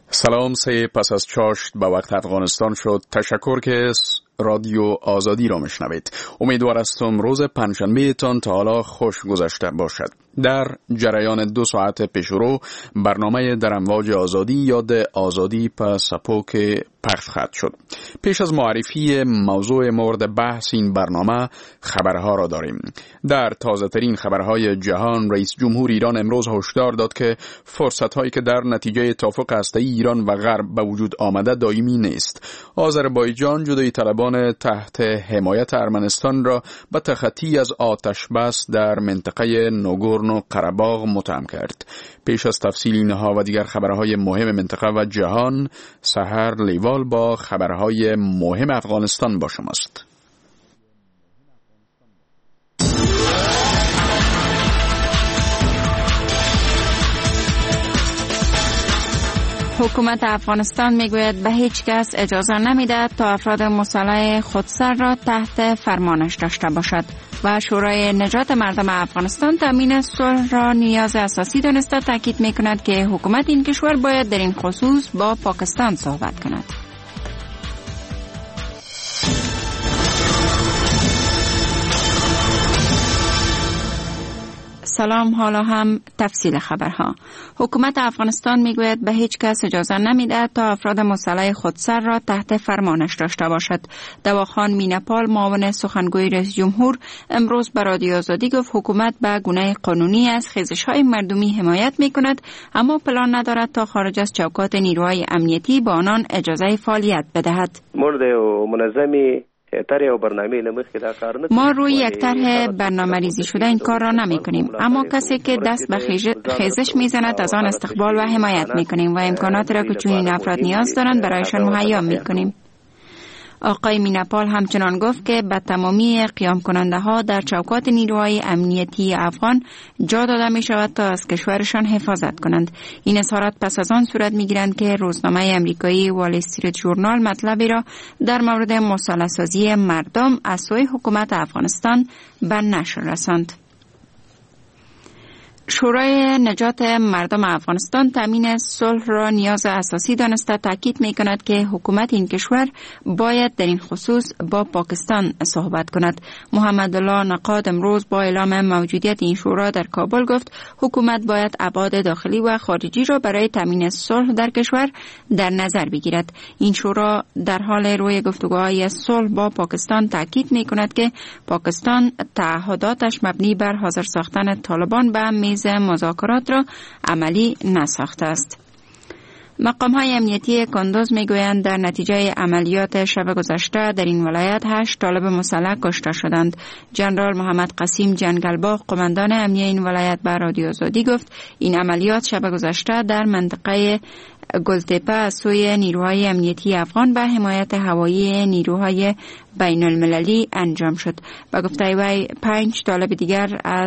سلام. پس از چاشت به وقت افغانستان شد. تشکر که رادیو آزادی را میشنوید. امیدوار هستم روز پنجشنبه تان تا حالا خوش گذشته باشد. در جریان 2 ساعت پیشرو برنامه در امواج آزادی یاد آزادی پس سپوک پخش خواهد شد. پیش از معرفی موضوع مورد بحث این برنامه خبرها را داریم. در تازه ترین خبرهای جهان رئیس جمهور ایران امروز هشدار داد که فرصت هایی که در نتیجه توافق هسته‌ای ایران و غرب به وجود آمده دائمی نیست. آذربایجان جدایی طلبان تحت حمایت ارمنستان را به تخطی از آتش بس در منطقه ناگورنو قره‌باغ متهم کرد. پیش از تفصیل اینها و دیگر خبرهای مهم منطقه و جهان، سحر لیوال با خبرهای مهم افغانستان با شماست. حکومت افغانستان میگوید به هیچ کس اجازه نمیدهد تا افراد مسلح خودسر را تحت فرمانش داشته باشد و شورای نجات مردم افغانستان تامین صلح را نیاز اساسی دانسته تاکید میکند که حکومت این کشور باید در این خصوص با پاکستان صحبت کند. سلام، حالا هم تفصیل خبرها. حکومت افغانستان میگوید به هیچ کس اجازه نمیدهد تا افراد مسلح خودسر را تحت فرمانش داشته باشد. دواخان میناپال معاون سخنگوی رئیس جمهور امروز به رادیو آزادی گفت حکومت به گونه قانونی از خیزش‌های مردمی حمایت میکند، اما پلان ندارد تا خارج از چوکات نیروهای امنیتی به آنان اجازه فعالیت بدهد. مورد منظمی ما روی یک طرح برنامه‌ریزی شده این کار را نمی کنیم، اما کسی که دست به خیزش می زند از آن استقبال و حمایت می کنیم و امکانات را که چنین افراد نیاز دارند برایشان مهیا می کنیم. آقای میناپال همچنان گفت که به تمامی قیام کننده ها در چوکات نیروهای امنیتی افغان جا داده می شود تا از کشورشان حفاظت کنند. این اظهارات پس از آن صورت می گیرند که روزنامه امریکایی وال استریت ژورنال مطلبی را در مورد مسلح سازی مردم از سوی حکومت افغانستان به نشر رساند. شورای نجات مردم افغانستان تامین صلح را نیاز اساسی دانسته تاکید می کند که حکومت این کشور باید در این خصوص با پاکستان صحبت کند. محمد الله نقاد امروز با اعلام موجودیت این شورا در کابل گفت حکومت باید ابعاد داخلی و خارجی را برای تامین صلح در کشور در نظر بگیرد. این شورا در حال روی گفتگوهای صلح با پاکستان تاکید می کند که پاکستان تعهداتش مبنی بر حاضر ساختن طالبان به میز مذاکرات را عملی نساخته است. مقام‌های امنیتی کندوز میگویند در نتیجه عملیات شب گذشته در این ولایت 8 طالب مسلح کشته شدند. جنرال محمد قسیم جنگلباغ قماندان امنیه این ولایت به رادیو آزادی گفت این عملیات شب گذشته در منطقه گلتپه از سوی نیروهای امنیتی افغان به حمایت هوایی نیروهای بین المللی انجام شد. به گفته وی 5 طالب دیگر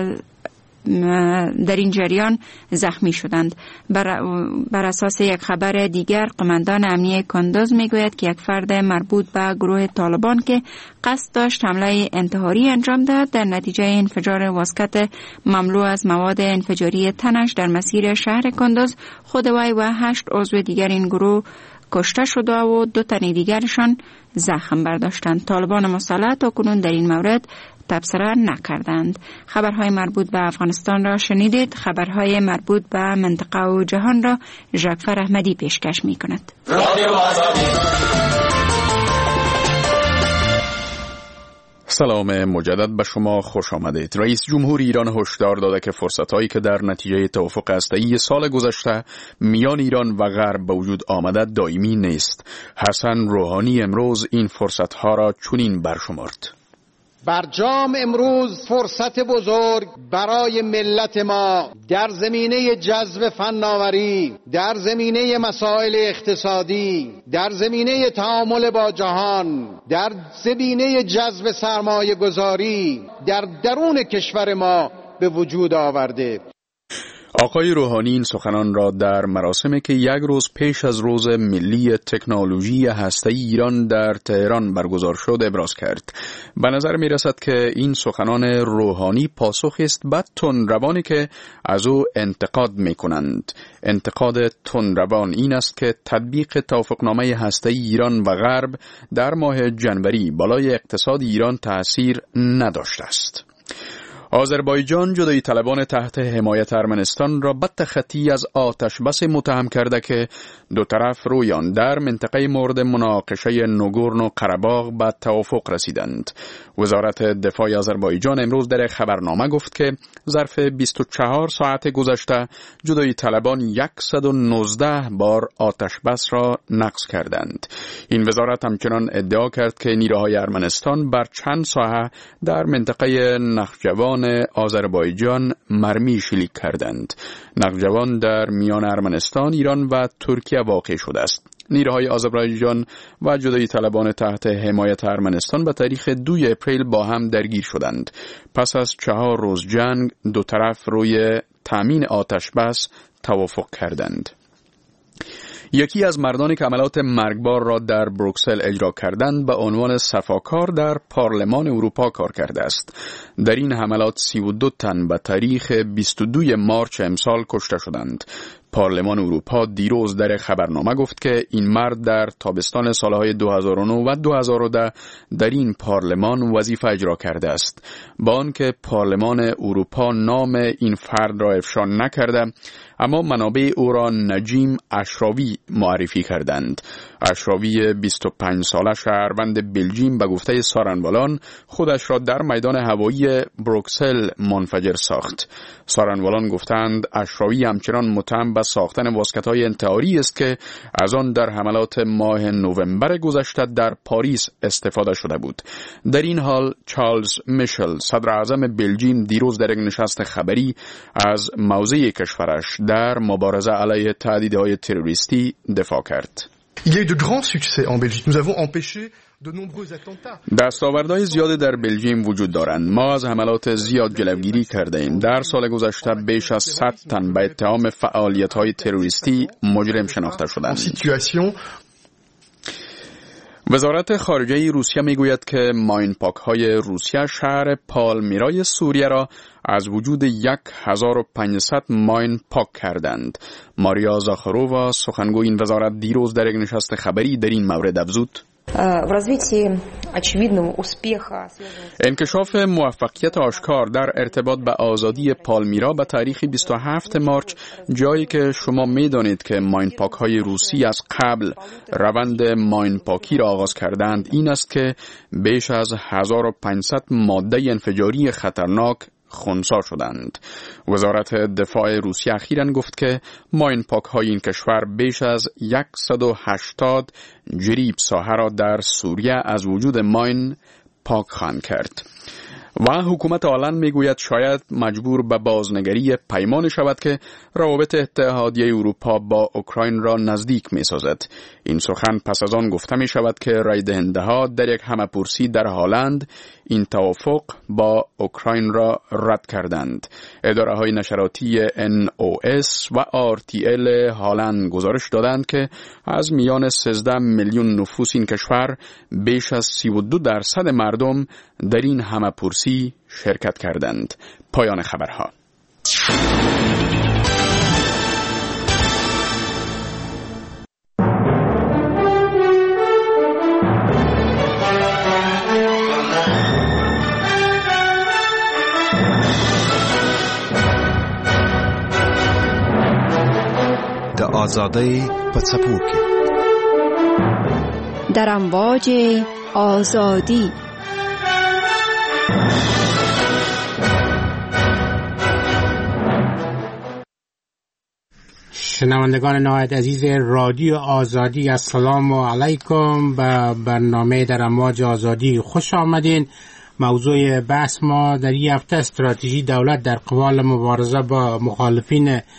در این جریان زخمی شدند. بر اساس یک خبر دیگر قماندان امنیه کندوز میگوید که یک فرد مربوط به گروه طالبان که قصد داشت حمله انتحاری انجام دهد در نتیجه انفجار واسکت مملو از مواد انفجاری تنش در مسیر شهر کندوز خود وی و 8 عضو دیگر این گروه کشته شده و 2 تن دیگرشان زخم برداشتند. طالبان مسلح تاکنون در این مورد تبصره نکردند. خبرهای مربوط به افغانستان را شنیدید. خبرهای مربوط به منطقه و جهان را ژاکفر احمدی پیشکش می کند. سلام مجدد به شما، خوش آمدید. رئیس جمهور ایران هشدار داده که فرصت‌هایی که در نتیجه توافق هسته‌ای سال گذشته میان ایران و غرب به وجود آمده دائمی نیست. حسن روحانی امروز این فرصت‌ها را چنین برشمرد: برجام امروز فرصت بزرگ برای ملت ما در زمینه جذب فناوری، در زمینه مسائل اقتصادی، در زمینه تعامل با جهان، در زمینه جذب سرمایه گذاری در درون کشور ما به وجود آورده. آقای روحانی این سخنان را در مراسمی که یک روز پیش از روز ملی تکنولوژی هسته‌ای ایران در تهران برگزار شد ابراز کرد. به نظر می رسد که این سخنان روحانی پاسخی است به تندروانی که از او انتقاد می کنند. انتقاد تندروان این است که تطبیق توافقنامه هسته‌ای ایران و غرب در ماه جنوری بالای اقتصاد ایران تأثیر نداشته است. آذربایجان جدایی طلبان تحت حمایت ارمنستان را به تخطی از آتش بس متهم کرده که دو طرف رویان در منطقه مورد مناقشه نگورنو قره‌باغ به توافق رسیدند. وزارت دفاع آذربایجان امروز در خبرنامه گفت که ظرف 24 ساعت گذشته جدایی طلبان 119 بار آتش بس را نقض کردند. این وزارت همچنان ادعا کرد که نیروهای ارمنستان بر چند ساحه در منطقه نخجوان آذربایجان مرمی شلیک کردند. نخجوان در میان ارمنستان، ایران و ترکیه واقع شده است. نیروهای آذربایجان و جدایی طلبان تحت حمایت ارمنستان به تاریخ 2 اپریل با هم درگیر شدند. پس از 4 روز جنگ دو طرف روی تامین آتش بس توافق کردند. یکی از مردانی که عملات مرگبار را در بروکسل اجرا کردند به عنوان صفاکار در پارلمان اروپا کار کرده است. در این حملات 32 تن به تاریخ 22 مارچ امسال کشته شدند. پارلمان اروپا دیروز در خبرنامه گفت که این مرد در تابستان سالهای 2009 و 2010 در این پارلمان وظیفه اجرا کرده است. با آنکه پارلمان اروپا نام این فرد را افشا نکرده، اما منابع او را نجیم اشراوی معرفی کردند. اشراوی 25 ساله شهروند بلژیم به گفته سارنوالان خودش را در میدان هوایی بروکسل منفجر ساخت. سارنوالان گفتند اشراوی همچنان متهم به ساختن واسکت‌های انتحاری است که از آن در حملات ماه نوامبر گذشته در پاریس استفاده شده بود. در این حال چارلز میشل صدر اعظم بلژیم دیروز در یک نشست خبری از موضع کشورش در مبارزه علیه تهدیدهای تروریستی دفاع کرد. Il y a eu de grands succès en Belgique. Nous avons empêché de nombreux attentats. دستاوردهای زیادی در بلژیم وجود دارند. ما از حملات زیاد جلوگیری کرده ایم. در سال گذشته بیش از 100 تن به اتهام فعالیت‌های تروریستی مجرم شناخته شدند. وزارت خارجه روسیه میگوید که ماینپاک‌های روسیه شهر پالمیرای سوریه را از وجود 1500 ماین پاک کردند. ماریا زاخارووا سخنگوی این وزارت دیروز در یک نشست خبری در این مورد افزود: انکشاف موفقیت آشکار در ارتباط به آزادی پالمیرا به تاریخ 27 مارچ، جایی که شما می‌دانید که ماینپاک های روسی از قبل روند ماینپاکی را آغاز کردند، این است که بیش از 1500 ماده انفجاری خطرناک خنثی شدند. وزارت دفاع روسیه اخیراً گفت که ماینپاک های این کشور بیش از 180 جریب ساحه را در سوریه از وجود ماین پاک خواهند کرد. و حکومت آلند میگوید شاید مجبور به بازنگری پیمان شود که روابط اتحادیه اروپا با اوکراین را نزدیک می سازد. این سخن پس از آن گفته می شود که رای دهنده ها در یک همه‌پرسی در هلند این توافق با اوکراین را رد کردند. اداره های نشراتی NOS و RTL هلند گزارش دادند که از میان 13 میلیون نفوس این کشور بیش از 32% مردم در این همه‌پرسی شرکت کردند. پایان خبرها. آزادی پڅپوکي در امواج آزادی. شنوندگان نهایت عزیز رادیو آزادی، السلام علیکم. به برنامه در امواج آزادی خوش آمدین. موضوع بحث ما در این هفته استراتژی دولت در قبال مبارزه با مخالفین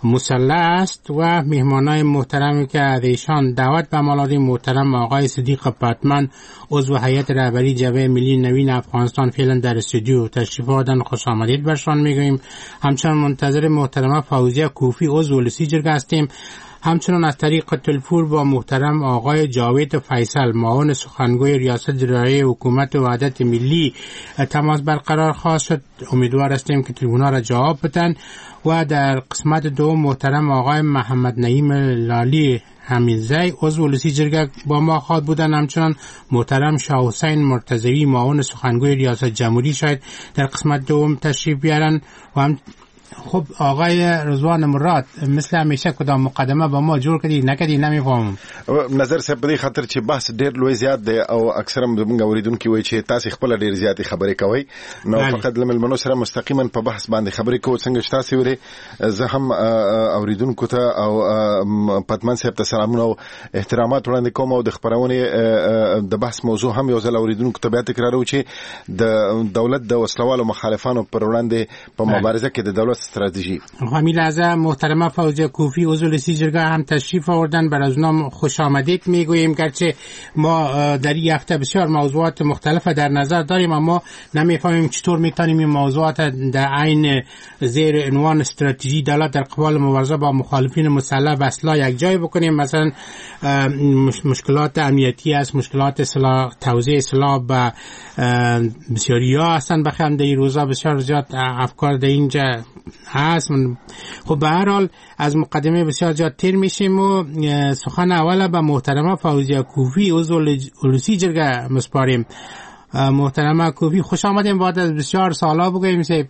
مسلح است و مهمانای محترمی که از ایشان دعوت به مالادی محترم آقای صدیق پاتمن عضو هیئت رهبری جبهه ملی نوین افغانستان فعلا در استودیو تشریف آوردن، خوش آمدید برشان میگوییم. همچنان منتظر محترمه فوزیه کوفی عضو ولسی جرگه هستیم. همچنان از طریق تلفن با محترم آقای جاوید فیصل معاون سخنگوی ریاست جمهوری حکومت وحدت ملی تماس برقرار خواهد شد. امیدوار هستیم که تلفن‌ها را جواب بدن. و در قسمت دوم محترم آقای محمد نعیم لالی حمیدزی عضو ولسی جرگه با ما خواهد بودن. همچنان محترم شاه حسین مرتضوی معاون سخنگوی ریاست جمهوری شاید در قسمت دوم تشریف بیارن. و هم خب آقای رضوان مراد مثل همیشه کدام مقدمه با ما جوړ کړي نه کړي نمیفهمم. نظر صاحب په دې خاطر چې بحث ډېر لوی زیات دی او اکثره موږ اوریدونکو وایي چې تاسو خپل ډېر زیاتې خبرې کوي، نو فقط لملمنو سره مستقیما په بحث باندې خبرې کوو. څنګه چې تاسو ویلي زه هم اوریدونکو ته او پاتمن صاحب ته سلامونه او احترامات وړاندې کوم او د خبرونه د بحث موضوع هم یو ځل اوریدونکو ته بیا تکرارو چې د دولت د وسلوالو مخالفانو پر وړاندې په مبارزه کې د دولت استراتژی. همین لحظه محترمه فوزیه کوفی عضو ولسی جرگه هم تشریف آوردن، بر از اونها خوش آمدید میگوییم. گرچه ما در این هفته بسیار موضوعات مختلف در نظر داریم اما نمیفهمیم چطور میتونیم این موضوعات در عین زیر عنوان استراتژی دولت در قبال مبارزه با مخالفین مسلح و اسلحه یک جای بکنیم. مثلا مشکلات امنیتی است، مشکلات توزیع سلاح و بسیاریا هستن. بخیرم در این روزا بسیار زیاد افکار در اینجا هست. خب به هر حال از مقدمه بسیار زیاد تیر میشیم و سخن اول به محترمه فوزیه کوفی عضو ولسی جرگه مسپاریم. محترمه کوفی خوش آمدیم بعد از بسیار سالا بگوییم سیب.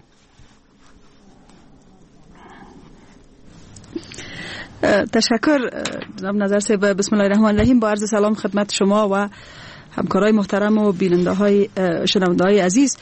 تشکر جناب نظر صاحب. بسم الله الرحمن الرحیم. با عرض سلام خدمت شما و همکارای محترم و شنونده‌های عزیز.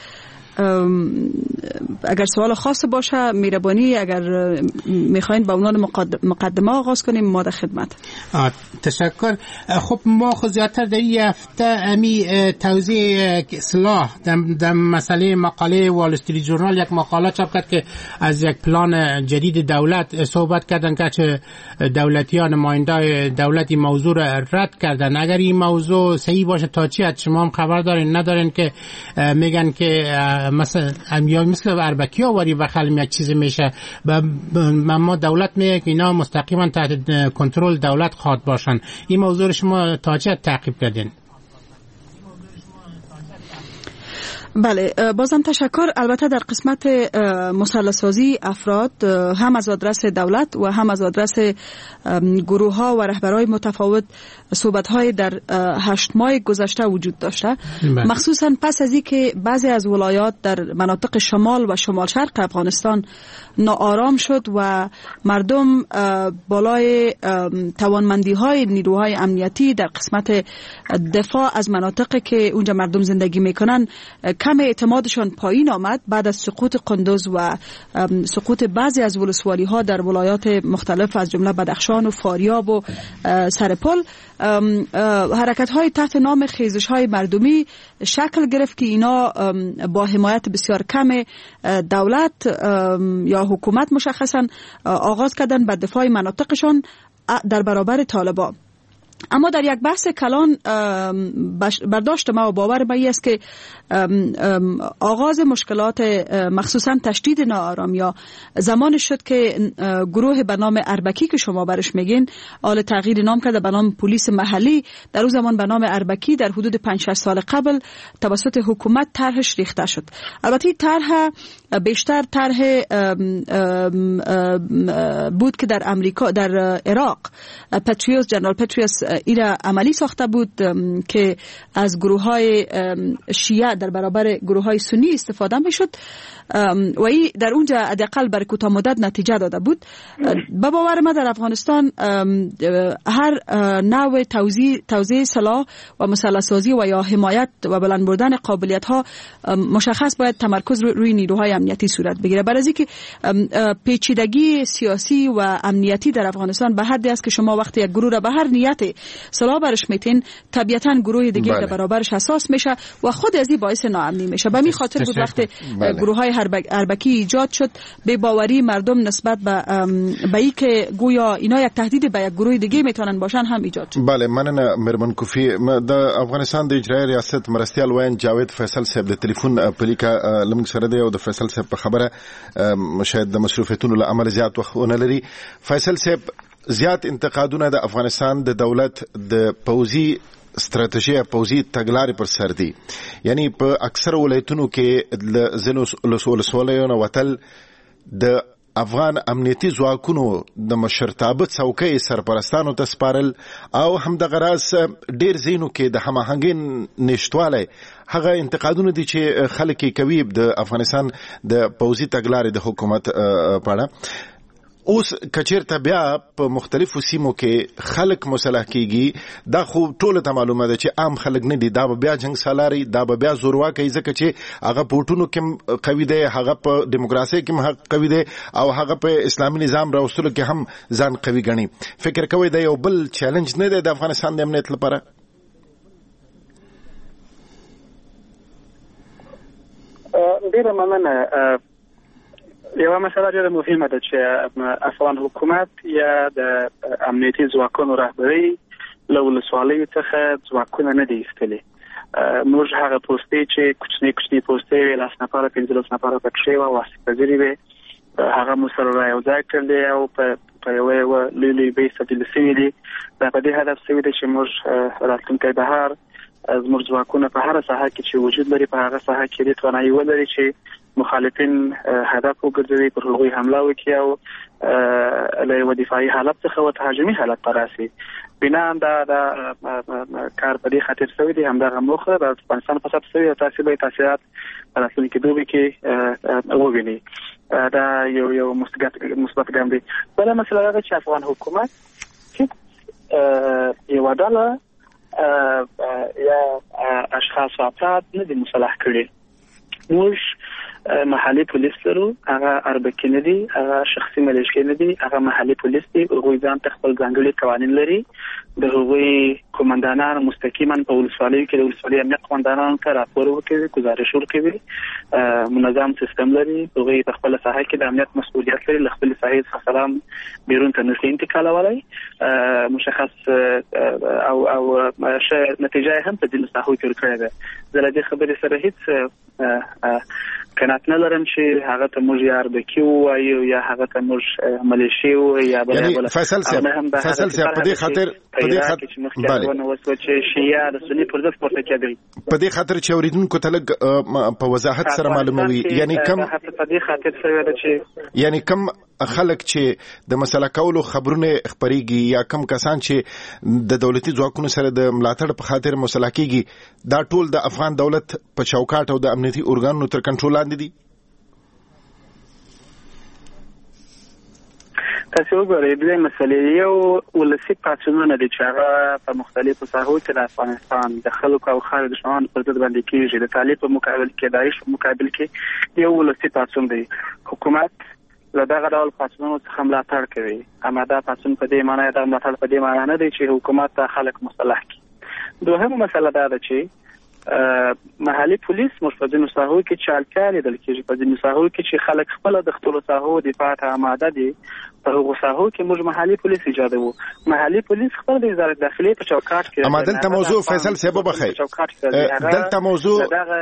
اگر سوال خاص باشه مهربانی اگر میخواین با عنوان مقدمه آغاز کنیم ما در خدمت. تشکر. خب ما خود زیادتر در این هفته امی توزیع سلاح در مسئله مقاله وال استریت ژورنال یک مقاله چاپ کرد که از یک پلان جدید دولت صحبت کردن که چه دولتیان نماینده دولتی موضوع را رد کردن. اگر این موضوع صحیح باشه تا چی حد شما هم خبر دارین ندارین که میگن که مثلا مثل اربکی آوری و خلم یک چیز میشه ما دولت میگه که اینا مستقیما تحت کنترل دولت خواهد باشن. این موضوع شما تا چه تعقیب کردین؟ بله بازم تشکر. البته در قسمت مسلح سازی افراد هم از آدرس دولت و هم از آدرس گروه ها و رهبرای متفاوت صحبت های در 8 ماه گذشته وجود داشته، مخصوصا پس از اینکه بعضی از ولایات در مناطق شمال و شمال شرق افغانستان ناآرام شد و مردم بالای توانمندی های نیروهای امنیتی در قسمت دفاع از مناطقی که اونجا مردم زندگی میکنن کم اعتمادشان پایین آمد. بعد از سقوط قندوز و سقوط بعضی از ولسوالی ها در ولایات مختلف از جمله بدخشان و فاریاب و سرپل حرکت های تحت نام خیزش های مردمی شکل گرفت که اینا با حمایت بسیار کم دولت یا حکومت مشخصا آغاز کردن به دفاع مناطقشان در برابر طالبان. اما در یک بحث کلان برداشت ما و باور ما است که آغاز مشکلات مخصوصا تشدید ناآرامی یا زمان شد که گروه به نام اربکی که شما برش میگین آل تغییر نام کرده به نام پلیس محلی، در اون زمان به نام اربکی در حدود 5-6 سال قبل توسط حکومت طرحش ریخته شد. البته طرح بیشتر طرح بود که در امریکا در عراق پتریوس جنرال پتریوس ایرا عملی ساخته بود که از گروه های شیعه در برابر گروه های سنی استفاده می شد و این در اونجا حداقل برای کوتاه مدت نتیجه داده بود. به باور ما در افغانستان هر نوع توزیع سلاح و مسلح سازی و یا حمایت و بلند بردن قابلیت ها مشخص باید تمرکز روی نیروهای امنیتی صورت بگیره. برای اینکه پیچیدگی سیاسی و امنیتی در افغانستان به حدی است که شما وقتی یک گروه را به هر نیت صلاح برش میتین طبیعتا گروه دیگه در برابرش حساس میشه و خود از این باعث ناامنی میشه. به همین خاطر بود وقتی گروه‌های اربکی ایجاد شد به باوری مردم نسبت به این که گویا اینا یک تهدید به یک گروه دیگه میتونن باشن هم ایجاد شد. بله مننه مرمن کوفی. د افغانستان د اجرایي ریاست مرستیال وین جاوید فیصل صاحب د ټلیفون پلیکا لمږ سره دی او د فیصل صاحب په خبره شاید د مصروفیتونو له امله زیات وخت ونه لري. فیصل صاحب زیات انتقادونه د افغانستان د دولت د پوځي استراتیژي پوځي تګلارې پر سر دي. یعنی په اکثر ولایتونو کې ځینو ولسوالیو نه وتل د افغان امنیتي ځواکونو د مشرتابه څوکۍ سرپرستانو ته سپارل او همدغه راز ډېر ځینو کې د هماهنګۍ نشتوالی هغه انتقادونه دي چې خلک یې کوي د افغانستان د پوځي تګلارې د حکومت په اړه. اوس کچیرته بیا په مختلفو سیمو کې خلک مسلح کیږي دا خو ټول ته معلومه ده چې عام خلک نه دي، دا به بیا جنگ سالاري، دا به بیا زورواکي، ځکه چې هغه په ټونو کې قوي دی، هغه په دیموکراسي کې قوي دی او هغه په اسلامي نظام راوستلو کې هم ځان قوي ګڼي. فکر کوي دا یو بل چیلنج نه دی د افغانستان د امنیت لپاره؟ ډیره مننه. یوه مسله ډېره مهمه ده چې افغان حکومت یا د امنیتي ځواکونو رهبري له ولسوالیو څخه ځواکونه نه دي ایستلي. موږ هغه پوستې چې کوچنۍ پوستې وې 10 نفره 15 نفره پکښې وه واسطه پذیرې وې هغه مو سره رايوځای کړلې او په یوه لوی بیس تبدیل شوي دي. دا په دې هدف شوي دي چې موږ راتلونکی بهر زموږ ځواکونه په هره ساحه کې چې وجود لري په هغه ساحه کې دې توانایي ولري چې مخالفین هدف وګرځوي، پر هغوی حمله وکړي او له یوه دفاعي حالت څخه و تهاجمي حالت ته راسي. بنا دا کار په دې خاطر شوی دی، همدغه موخه د افغانستان په سطح شوی او تاسې به تاثیرات په راتلونکي دوبي کې وویني. دا یو مثبت ګام دی. بله مسله دا ده چې افغان حکومت یوه ډله یا اشخاص و افراد نه دي مسلح کړي. موږ محلي پولیس لرو، هغه اربکي نه دي، هغه شخصي ملیشې نه دي، هغه محلي پولیس دي. هغوی ځان ته خپل ځانګړي قوانین لري. د هغوی قومندانان مستقیما په ولسوالیو کې د ولسوالۍ امنیت قومندانانو ته راپور ورکوي، ګزارش ورکوي، منظم سیستم لري. هغوی په خپله ساحه کې د امنیت مسؤلیت لري، له خپلې ساحې څخه سلام بیرون ته نشي انتقالولی. مشخص او ښه نتیجه هم په ځینو ساحو کې ورکړې ده. زه له دې خبرې سره هیڅ کنات نه لرم چې هغه ته موږ یا اربکي ووایو یا هغه ته موږ ملیشې ووایو یا بله فیصل صاحب په دې خاطر چې شیعه د سني پر ضد پورته کېدل په دې خاطر چې اوریدونکو ته لږ په وضاحت سره معلوموي. یعنی کم په دې خاطر سره ده چې یعنی کم خلک چې د مسله کولو خبرونه خبريږي یا کم کسان چې د دولتي ځواکونو سره د ملاتړ په خاطر مسله کیږي، دا ټول د افغان دولت په چوکاټ او د امنیتي ارګانونو تر کنټرول لاندې دي. تاسو وګورئ د دې مسلې یو ولسي پاڅونونه دي چې هغه په مختلفو ساحو کې د افغانستان د خلکو او خارج دښمنانو پر ضد باندې کېږي. د طالب په مقابل کې، داعش په مقابل کې یو ولسي پاڅون دی. حکومت له دغه ډول پاڅونونو څخه ملاتړ کوي. اما دا پاڅون په دې معنی دا ملاتړ په دې معنی نه دی چې حکومت ته خلک مسلح کړي. دوهمه مسله دا ده چې محلي پولیس موږ په ځینو ساحو کې چې اړتیا لیدل کېږي، په ځینو ساحو کې چې خلک خپله د خپلو ساحو دفاع ته آماده دي، په هغو ساحو کې موږ محلي پولیس ایجادوو. محلي پولیس خپل د وزارت داخلي په چوکاټ کې اما دلته موضوع فیصل صاحب وبخښئ، دلته موضوع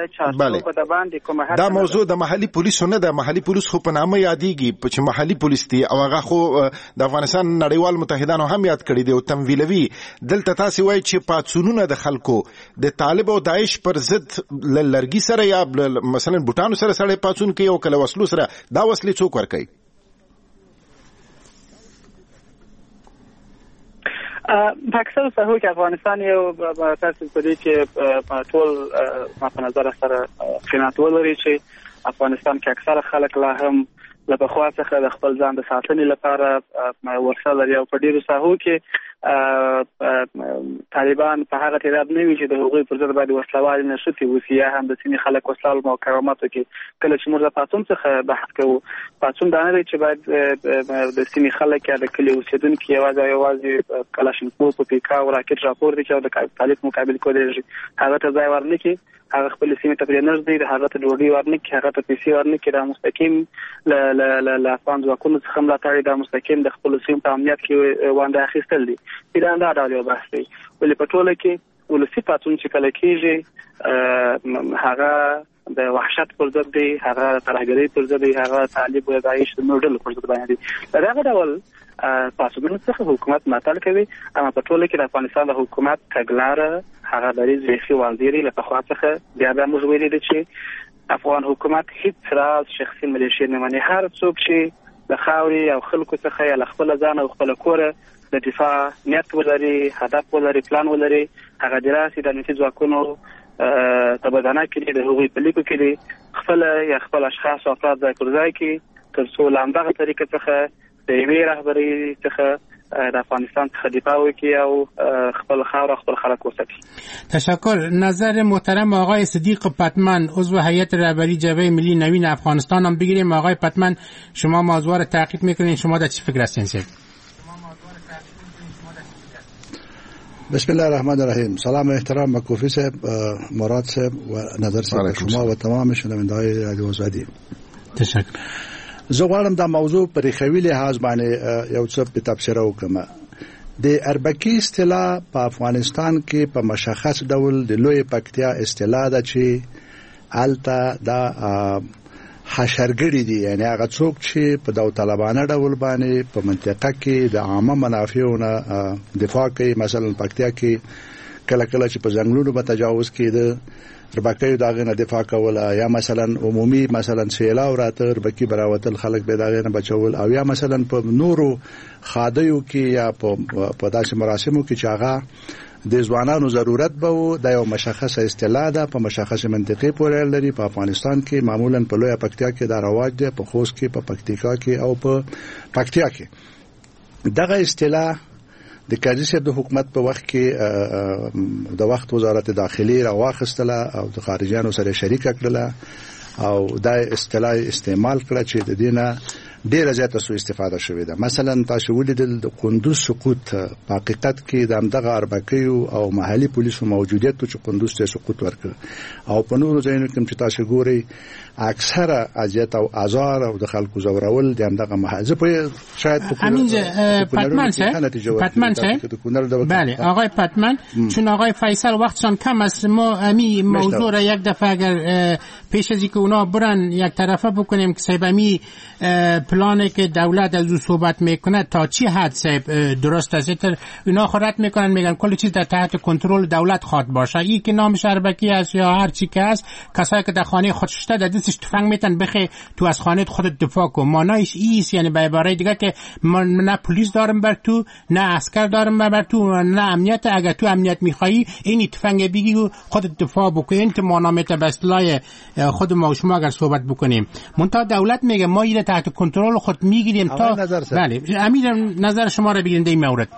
دا موضوع د محلي پولیسو نه ده. محلي پولیس خو په نامه یادېږي چې محلي پولیس دي او هغه خو د افغانستان نړیوال متحدانو هم یاد کړي دي او تمویلوي. دلته تاسې وایي چې پاڅونونه د خلکو د طالب او داعش پر ضد لرګي سره یا مثلا بوټانو سره سړی پاڅون کوي او کله وسلو سره، دا وسلې څوک ورکوي؟ په اکثرو ساحو کې افغانستان یو تاسو په دې کې ټول ما په نظر سره قناعت ولري چې افغانستان کې اکثره خلک لا هم له پخوا څخه د خپل ځان د ساتنې لپاره ورسره لري او په ډېرو ساحو کې طالبان په هغه تعداد نه وي چې د هغوی پر ضد باید وسلوال نشوتي وسي یا هم د سیمې خلک وسلوال مقاماتو کې کله چې موږ د پاڅون څخه بحث کوو پاڅون دا نه دی چې باید د سیمې خلک یا د کلي اوسیدونکي یوازې کلاشینکوف په پیکا او راکټ راپور دي چې د طالب مقابل کولی هغه ته ځای ورنکړي هغه خپل سیمې ته پرې نږدې د هغه ته ډوډۍ ورنکړي هغه ته پیسې ورنکړي دا مستقیم له افغان ځواکونو څخه ملاتړ دا مستقیم د خپل سیمې په امنیت کې ونډه اخیستل دي دا ډول یو بحث دی ولې په ټوله کې ولسي پاڅون چې کله کېږي هغه د وحشت پر ضد دی هغه ترهګرۍ پر ضد دی هغه طالب او داعش د نور ډلو پر ضد باندې دی دغه ډول پاڅونونو څخه حکومت ملاتړ کوي اما په ټوله کې د افغانستان د حکومت تګلاره هغه دریځ ریښې واضح دی له پخوا څخه بیا موږ ویلي دي چې افغان حکومت هیڅ راز شخصي ملیشې نه مني هر څوک چې د خاورې او خلکو څخه یا خپل ځان او خپل کور د دفاع نیت ولري هدف ولري پلان ولري هغه دراسي د امنیتي ځواکونو تبادله کړي د هغوی په لیکو کې خپل یا خپل اشخاص او افراد ځای پر ځای کې تر څو له همدغه طریقې څخه د یوې رهبرۍ څخه د افغانستان څخه دفاع وکړي او خپل خاور خپل خلک وساتي. تشکر. نظر محترم آقای صدیق پتمن عضو هیئت رهبری جبهه ملی نوین افغانستان هم بگیریم. آقای پتمن شما موضوع را تعقیب میکنین، شما در چی فکر هستین؟ بسم الله الرحمن الرحیم. سلام و احترام مکوفی صاحب، مراد صاحب و نظر صاحب شما و تمام شنونده‌های رادیو آزادی. تشکر. زه غواړم دا موضوع پر خوي لحاظ باندې یو څه په تبصره وکړم. د اربکی اصطلاح په افغانستان کې په مشخص ډول د لوی پکتیا اصطلاح ده چې الته دا حشرګړي دي، یعنی هغه څوک چې په داوطلبانه ډول باندې په منطقه کې د عامه منافعونو دفاع کوي. مثلا پکتیا کې کله کله چې په ځنګلونو به تجاوز کېده ربکې داغه نه دفاع کول، یا مثلا عمومي مثلا سیلاو راته ربکې براوتل خلک به داغه نه بچول، او یا مثلا په نورو خادیو کې یا په داسې مراسمو کې چې هغه د ځوانانو ضرورت به و. دا یو مشخصه اصطلاح ده، په مشخصه منطقې پورې لري. په افغانستان کې معمولا په لوی پکتیا کې دا رواج دی، په خوست کې، په پکتیکا کې او په پکتیا کې. دغه اصطلاح د قاضي صاحب د حکومت په وخت کې د وخت وزارت داخلي راواخستله او د خارجيانو سره شریک کړله او دا اصطلاح استعمال کړه چې د دینه ډیره زیاته سو استفاده شوې ده. مثلا تاسو ولیدل د قندوز سقوط په حقیقت کې د امدغه اربکیو او محلي پولیسو موجودیت چې قندوز ته سقوط ورکړ او په نورو ځایونو کې چې تاسو ګوري اکثره اذیت او آزار او د خلکو زورول د امدغه محل په شاید پتمن بله آقای پتمن چون آقای فیصل وقتشان کم است ما امی موضوع را یک دفعه اگر پیش از اینکه اونا برن یک طرفه بکنیم که صاحب امی پلانی که دولت از او صحبت میکنه تا چی حد صاحب درست است؟ اینا خودت میکنن میگن کل چیز در تحت کنترل دولت خواد باشه. این که نام شربکی است یا هر چی که است، کسایی که در خانه خودش در دستش تفنگ میتن بخی تو از خانه خودت دفاع کن. معنیش ایست، یعنی به عباره دیگه که من نه پلیس دارم بر تو، نه عسکر دارم بر تو، نه امنیت. اگر تو امنیت میخوایی این تفنگ بگی و خودت دفاع بکن. این که معنامت به اصطلاح خود ما و شما اگر صحبت بکنیم منتها دولت میگه ما اینو تحت کنترل خود میگیریم تا بله. امیر نظر شما را بگیرید این مورد.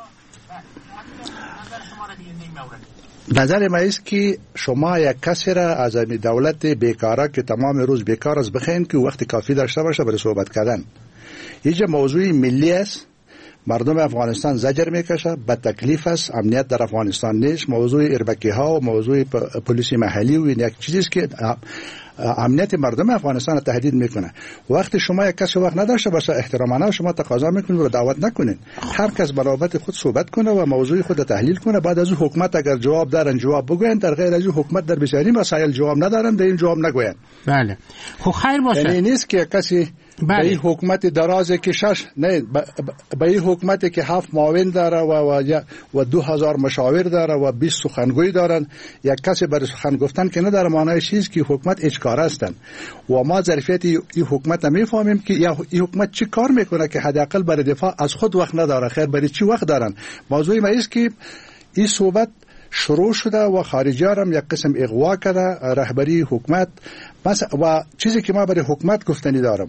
نظر ما است که شما یک کسی را از دولت بیکاره که تمام روز بیکار است بخواین که وقت کافی داشته باشه برای صحبت کردن. یه موضوع ملی است، مردم افغانستان زجر میکشه، به تکلیف است، امنیت در افغانستان نیست. موضوع اربکی ها و موضوع پلیس محلی و یک چیزی است که امنیت مردم افغانستان را تهدید میکنه. وقتی شما یک کسی وقت نداشته باشه احترامانه شما تقاضا میکنید و دعوت نکنید. هر کس به نوبت خود صحبت کنه و موضوع خود تحلیل کنه. بعد از او حکومت اگر جواب دارن جواب بگوین، در غیر از او حکومت در بسیاری مسائل جواب ندارن، در این جواب نگوین. بله خب خیر باشه. یعنی نیست که کسی به این حکومت درازه که به این حکومتی که 7 معاون داره و 2000 مشاور داره و 20 سخنگوی دارن، یک کسی برای سخن گفتن که نداره، معنای چیز که حکومت اجکاره هستن و ما ظرفیت این حکومت نمیفهمیم که این حکومت چی کار میکنه که حداقل برای دفاع از خود وقت نداره. خیر برای چی وقت دارن؟ موضوع ما است که این صحبت شروع شده و خارجی‌ها هم یک قسم اغوا کرده رهبری حکومت. و چیزی که ما برای حکومت گفتنی دارم،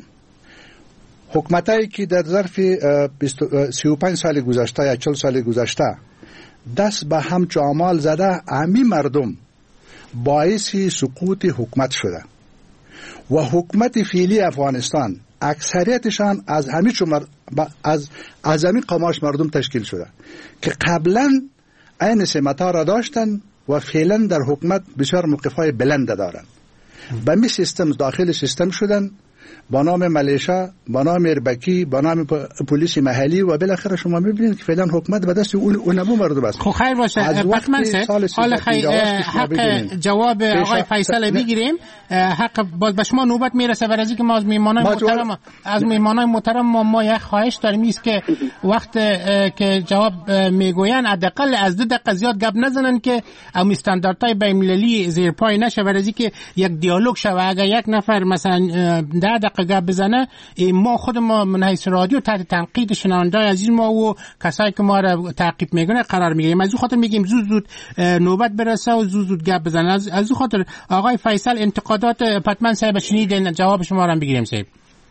حکومتایی که در ظرف 35 سال گذشته یا 40 سال گذشته دست به هم چامال زده همین مردم باعث سقوط حکومت شده و حکومت فعلی افغانستان اکثریتشان از همین قماش مردم تشکیل شده که قبلا این سمت‌ها را داشتن و فعلا در حکومت بسیار موقف‌های بلند دارن. به می سیستم داخل سیستم شدن با نام ملیشا، با نام اربکی، با نام پلیس محلی و بالاخره شما می‌بینید که فعلا حکومت به دست اون نمو مردم است. خب خیر باشه پتمن حالا حق جواب آقای فیصل بگیریم. حق باز به شما نوبت میرسه برای اینکه ما از میهمانای محترم ما یک خواهش داریم است که وقت که جواب میگوین حداقل از 2 دقیقه زیاد گپ نزنن که ام استانداردهای بین‌المللی زیر پای نشه، برای اینکه یک دیالوگ شه. اگر یک نفر مثلا 10 دقیقه گپ بزنه ما خود ما من حیث رادیو تحت تنقید شنوندای عزیز ما و کسایی که ما را تعقیب میکنه قرار میگیریم. از اون خاطر میگیم زود نوبت برسه و زود گپ بزنه. از اون خاطر آقای فیصل انتقادات پتمن صاحب شنیدین، جواب شما را بگیریم صاحب.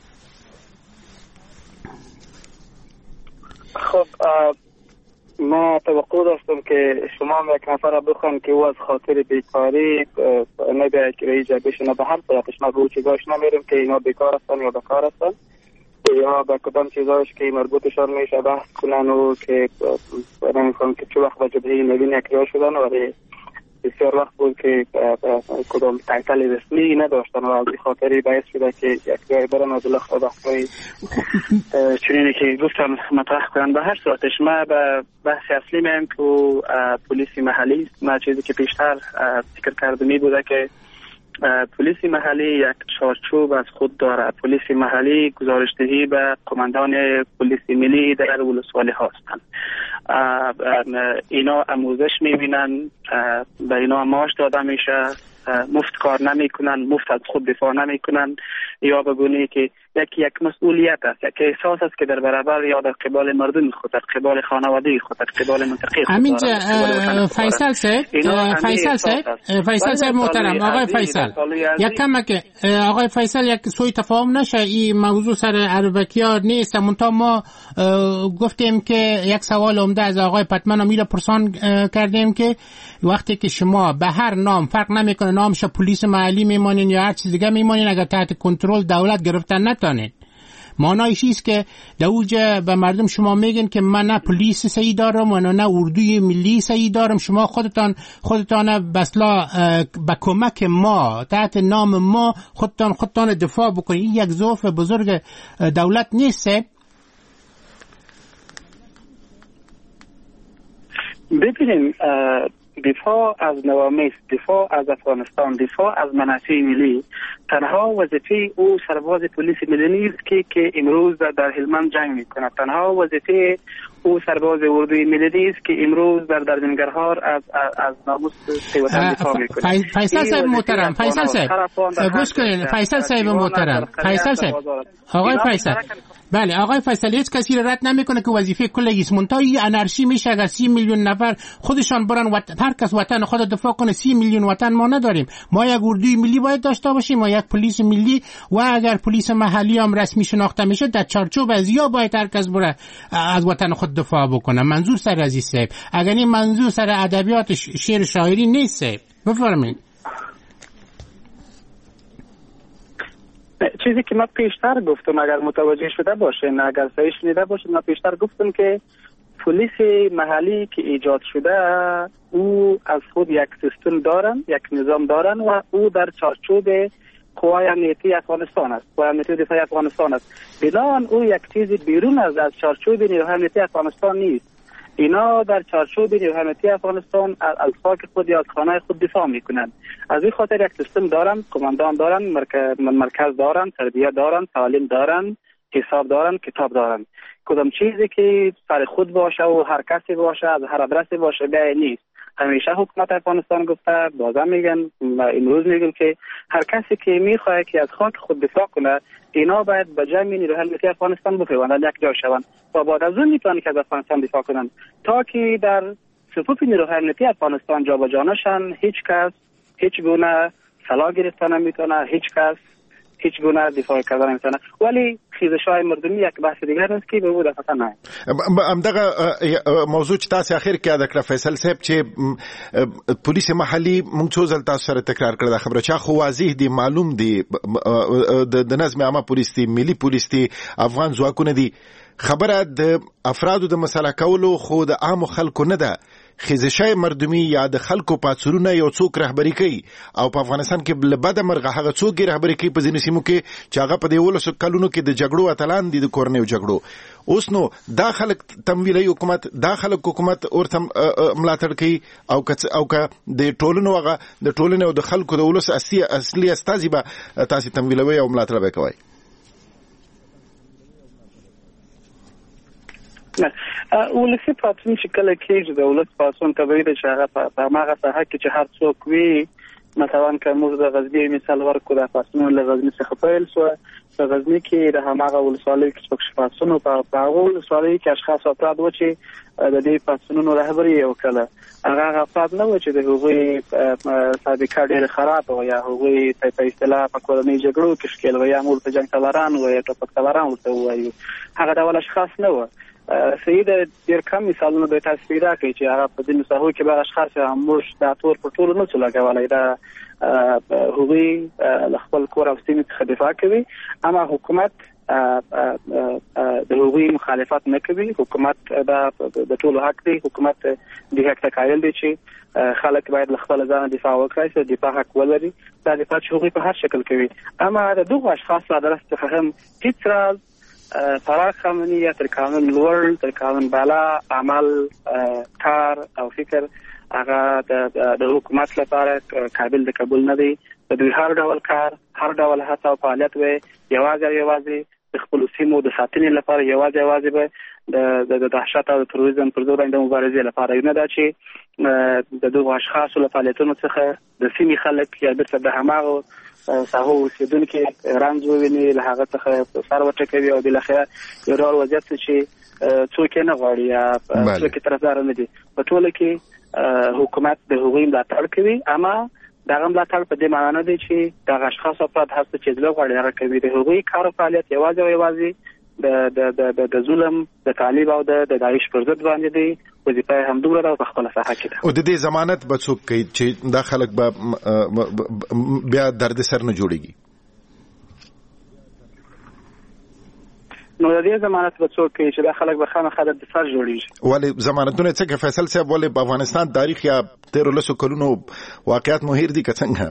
خب ما توقع داشتم که شما یک نفر بخوان که او از خاطر بیکاری نبیاید که رئیس بشینه. به هر صورتش ما به او چیزاش نمیریم که اینا بیکار هستن یا بکار هستن یا به کدام چیزاش که مربوطشان میشه بحث کنن و که نمیخوان که چه وقت به جبهه نوین اکریا شدن و بسیار وقت بود که کدام تایتل رسمی نداشتن و از این خاطری باعث شده که یک جای برن و بالاخره بحثای چنینی که گفتم مطرح کنن. به هر صورتش ما به بحث اصلی میم که پلیس محلی است. ما چیزی که پیشتر فکر کردمی بوده که پلیس محلی یک چارچوب از خود داره. پلیس محلی گزارشدهی به قماندان پلیس ملی در ولسوالی هستند. اینا آموزش میبینن، به اینا معاش داده میشه، مفت کار نمیکنن، مفت از خود دفاع نمیکنن، یا بگونی که یک مسئولیت است، یک احساس است که در برابر یا در قبال مردم خود، در قبال خانواده خود، در قبال منطقه خود. همینجا فیصل صاحب محترم، آقای فیصل یک کمک آقای فیصل یک سوء تفاهم نشه، این موضوع سر اربکی‌ها نیست. منتها ما گفتیم که یک سوال عمده از آقای پتمن میره پرسان کردیم که وقتی که شما به هر نام فرق نمیکنه، نامش پلیس محلی میمانین یا هر چیز دیگه میمانین، اگر تحت کنترل دولت گرفتن نتونید، معنایش است که در اوجه به مردم شما میگین که من نه پلیس صحیح دارم و نه اردوی ملی صحیح دارم، شما خودتان بسلا به کمک ما تحت نام ما خودتان دفاع بکنید. این یک ضعف بزرگ دولت نیست؟ ببینیم دفاع از نوامیس، دفاع از افغانستان، دفاع از منافع ملی تنها وظیفه او سرباز پلیس ملی نیست که امروز در هلمند جنگ میکنه. تنها وظیفه او سرباز اردوی ملی نیست که امروز در زنگرهار از ناموس وطن دفاع میکنه. فیصل صاحب محترم، فیصل صاحب گوش کنید، فیصل صاحب محترم، فیصل صاحب، آقای فیصل، بله آقای فیصل، هیچ کسی رد نمیکنه که وظیفه کل است. منتها این انارشی میشه اگر 30 میلیون نفر خودشان برن هر کس وطن خود دفاع کنه. 30 میلیون وطن ما نداریم. ما یک اردوی ملی باید داشته باشیم، ما یک پلیس ملی، و اگر پلیس محلی هم رسمی شناخته میشه در چارچوب از یا باید هر کس بره از وطن خود دفاع بکنه. منظور سر عزیز صاحب، اگر این منظور سر ادبیات شعر شاعری نیست بفرمایید. چیزی که من پیشتر گفتم اگر متوجه شده باشین، اگر صحیح شنیده باشین، من پیشتر گفتم که پلیس محلی که ایجاد شده او از خود یک سیستم دارن، یک نظام دارن و او در چارچوب قوای امنیتی افغانستان است، قوای امنیتی دفاعی افغانستان است. بنابراین او یک چیز بیرون از چارچوب نیروهای امنیتی افغانستان نیست. اینا در چارچوب نیروهای امنیتی افغانستان از خاک خود یا از خانه خود دفاع میکنند. از این خاطر یک سیستم دارن، کماندان دارن، مرکز دارن، تربیه دارن، تعلیم دارن، حساب دارن، کتاب دارن. کدام چیزی که سر خود باشه و هر کسی باشه، از هر ادرسی باشه بیای نیست. همیشه حکومت افغانستان گفته، بازم میگن، امروز میگم که هر کسی که میخواد که از خاک خود دفاع کنه، اینا باید به جمع نیروهای امنیتی افغانستان بپیوندند، یک جا شوند و بعد از اون میتونن که از افغانستان دفاع کنن. تا که در صفوف نیروهای امنیتی افغانستان جابجا نشن، هیچ کس هیچ گونه سلاح گرفتن نمیتونه، هیچ کس هیچ گونه دفاع کردن نمیتونه. ولی خیزش‌های مردمی یک بحث دیگر است که به بود اصلا نه. همدغه موضوع چې تاسو اخر کې یاد کړ فیصل صاحب چې پولیس محلي مونږ څو ځل تاسو سره تکرار کړل خبره چې خو واضح دي معلوم دي د نظم عامه پولیس دي ملي پولیس دي افغان ځواکونه دي خبره د افرادو د مسله کولو خو د عام خلکو نه ده خزشای مردمی یا د خلکو پاتسرونه یو څوک رهبری کوي او په افغانستان کې لبد مرغه هغه څوک رهبری کوي په ځینې سیمو کې چې هغه په دې ولسو کلونو کې د جګړو اتلان دي د کورنیو جګړو اوس نو داخله تمویلي حکومت داخله حکومت ورته ملاتړ کوي او که د ټولنو هغه د ټولنې او د خلکو د ولس اصلي استازي به تاسو تمویلوي او ملاتړ وکوي. ولسی پاتون چې کله کېږي د ولس پاسون طبیعي ده چې هغه په هغه ساحه کې چې هر څوک وي مثلا که موږ د غزنی مثال ورکو د پاسونو له غزنی څخه پیل شو په غزنی کې د هماغه ولسوالۍ کې څوک پاسونو په هغه ولسوالۍ کې اشخاص افراد و چې د دې پاسونو رهبري وکړه هغه افراد نه و چې د هغوی سابقه ډېره خراب و یا هغوی په اصطلاح په کورنۍ جګړو کې ښکېل و یا مور په جنګ تلاران و یا ټوپکتلاران ورته ووایو هغه ډول اشخاص نه و. سید ډېر کم مثالونه به تاسو پیدا کړئ چې هغه په دې ساحو کې به اشخاص موږ دا تور په ټول نه څه لګولای دا هغوی خپل کور او سیمې څخه دفاع کوي اما حکومت د هغوی مخالفت نه کوي. حکومت دا د ټولو حق دی حکومت د حق تقایل دی چې خلک باید خپل ځان دفاع وکړي چې دفاع حق ولري دا دفاع چې هغوی په هر شکل کوي اما د دغو اشخاص له درس څخه هم هیڅ راز پراخ امنیت تر قانون لوړ تر قانون بالا عمل کار او فکر هغه د حکومت لپاره قابل د قبول نه دی. د دوی هر ډول کار هر ډول هڅه او فعالیت وي یوازې د خپل سیمو د ساتنې لپاره یوازې به د دهشت او تروریزم پر ضد د مبارزې لپاره نه دا چې د دغو اشخاصو له فعالیتونو څخه د سیمې خلک یا بیرته د هماغو ساحو اوسیدونکي رنځ وویني له هغه څخه سر وټکوي او بالاخره یو ډول وضعیت چې څوک نه غواړي یا څوک طرفدار نه دي په ټوله کې حکومت د هغوی ملاتړ کوي اما دغه ملاتړ په دې معنی نه دی چې دغه اشخاص افراد هڅه چې له غواړي هغه کوي د هغوی کار او فعالیت یوازې د ظلم د طالب او د داعش پر ضد باندې دی وظیفه هم دومره ده په خپل ساحه کې ده او د دې ضمانت به څوک کوي چې دا خلک به بیا درد سر نه جوړيږي نو د دې ضمانت به څوک کوي چې دا خلک به خامخا د سر جوړيږي ولی ضمانتونه څه کې فیصل صاحب ولی په افغانستان تاریخ یا 13 کلونو واقعیت مو هیر دي که څنګه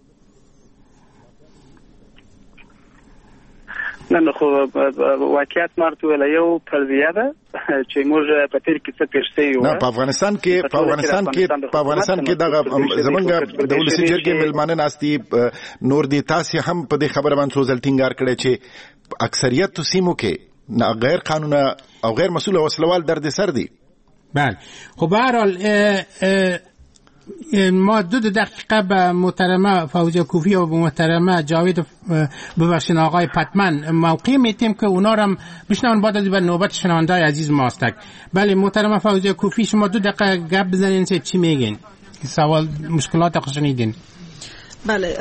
نه خو واقعیت مرته ویل یو فرضیه ده چې موږ په تیر کې څه تیر شوی و نه په افغانستان کې دغه زمونږ د ولسی جرګې ملمانه ناستي نور دي تاسو هم په دې خبره باندې څو ځل ټینګار کړی چې اکثریت سیمو کې غیر قانوني او غیر مسؤل وسلوال درد سر دي. بله خب به هر حال ما 2 دقیقه به محترمه فوزیه کوفی و به محترمه جاوید ببخشید آقای پتمن موقع میتیم که اونا رو بشنون بعد از به نوبت شنونده‌های عزیز ما است. بله محترمه فوزیه کوفی شما 2 دقیقه گپ بزنین چی میگین سوال مشکلات خود شنیدین. بله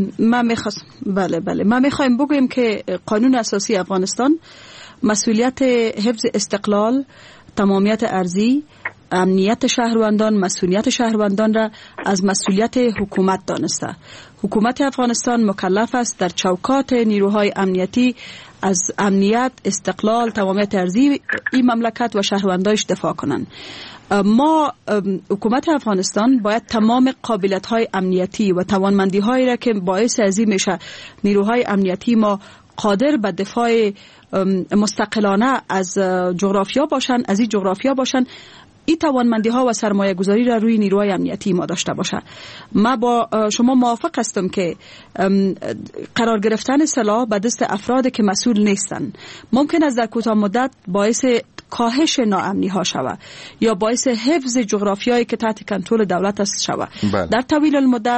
ما میخوایم بگویم که قانون اساسی افغانستان مسئولیت حفظ استقلال، تمامیت ارضی، امنیت شهروندان، مسئولیت شهروندان را از مسئولیت حکومت دانسته. حکومت افغانستان مکلف است در چوکات نیروهای امنیتی از امنیت، استقلال، تمامیت ارضی این مملکت و شهروندانش دفاع کنند. ما حکومت افغانستان باید تمام قابلیت‌های امنیتی و توانمندی‌هایی را که باعث ازی میشه نیروهای امنیتی ما قادر به دفاع مستقلانه از جغرافیا باشن، از این جغرافیا باشن، این توانمندی ها و سرمایه گذاری را روی نیروهای امنیتی ما داشته باشه. ما با شما موافق هستم که قرار گرفتن سلاح به دست افراد که مسئول نیستن ممکن است در کوتاه مدت باعث کاهش ناامنی ها شود یا باعث حفظ جغرافیایی که تحت کنترل دولت است شود. در طویل المدت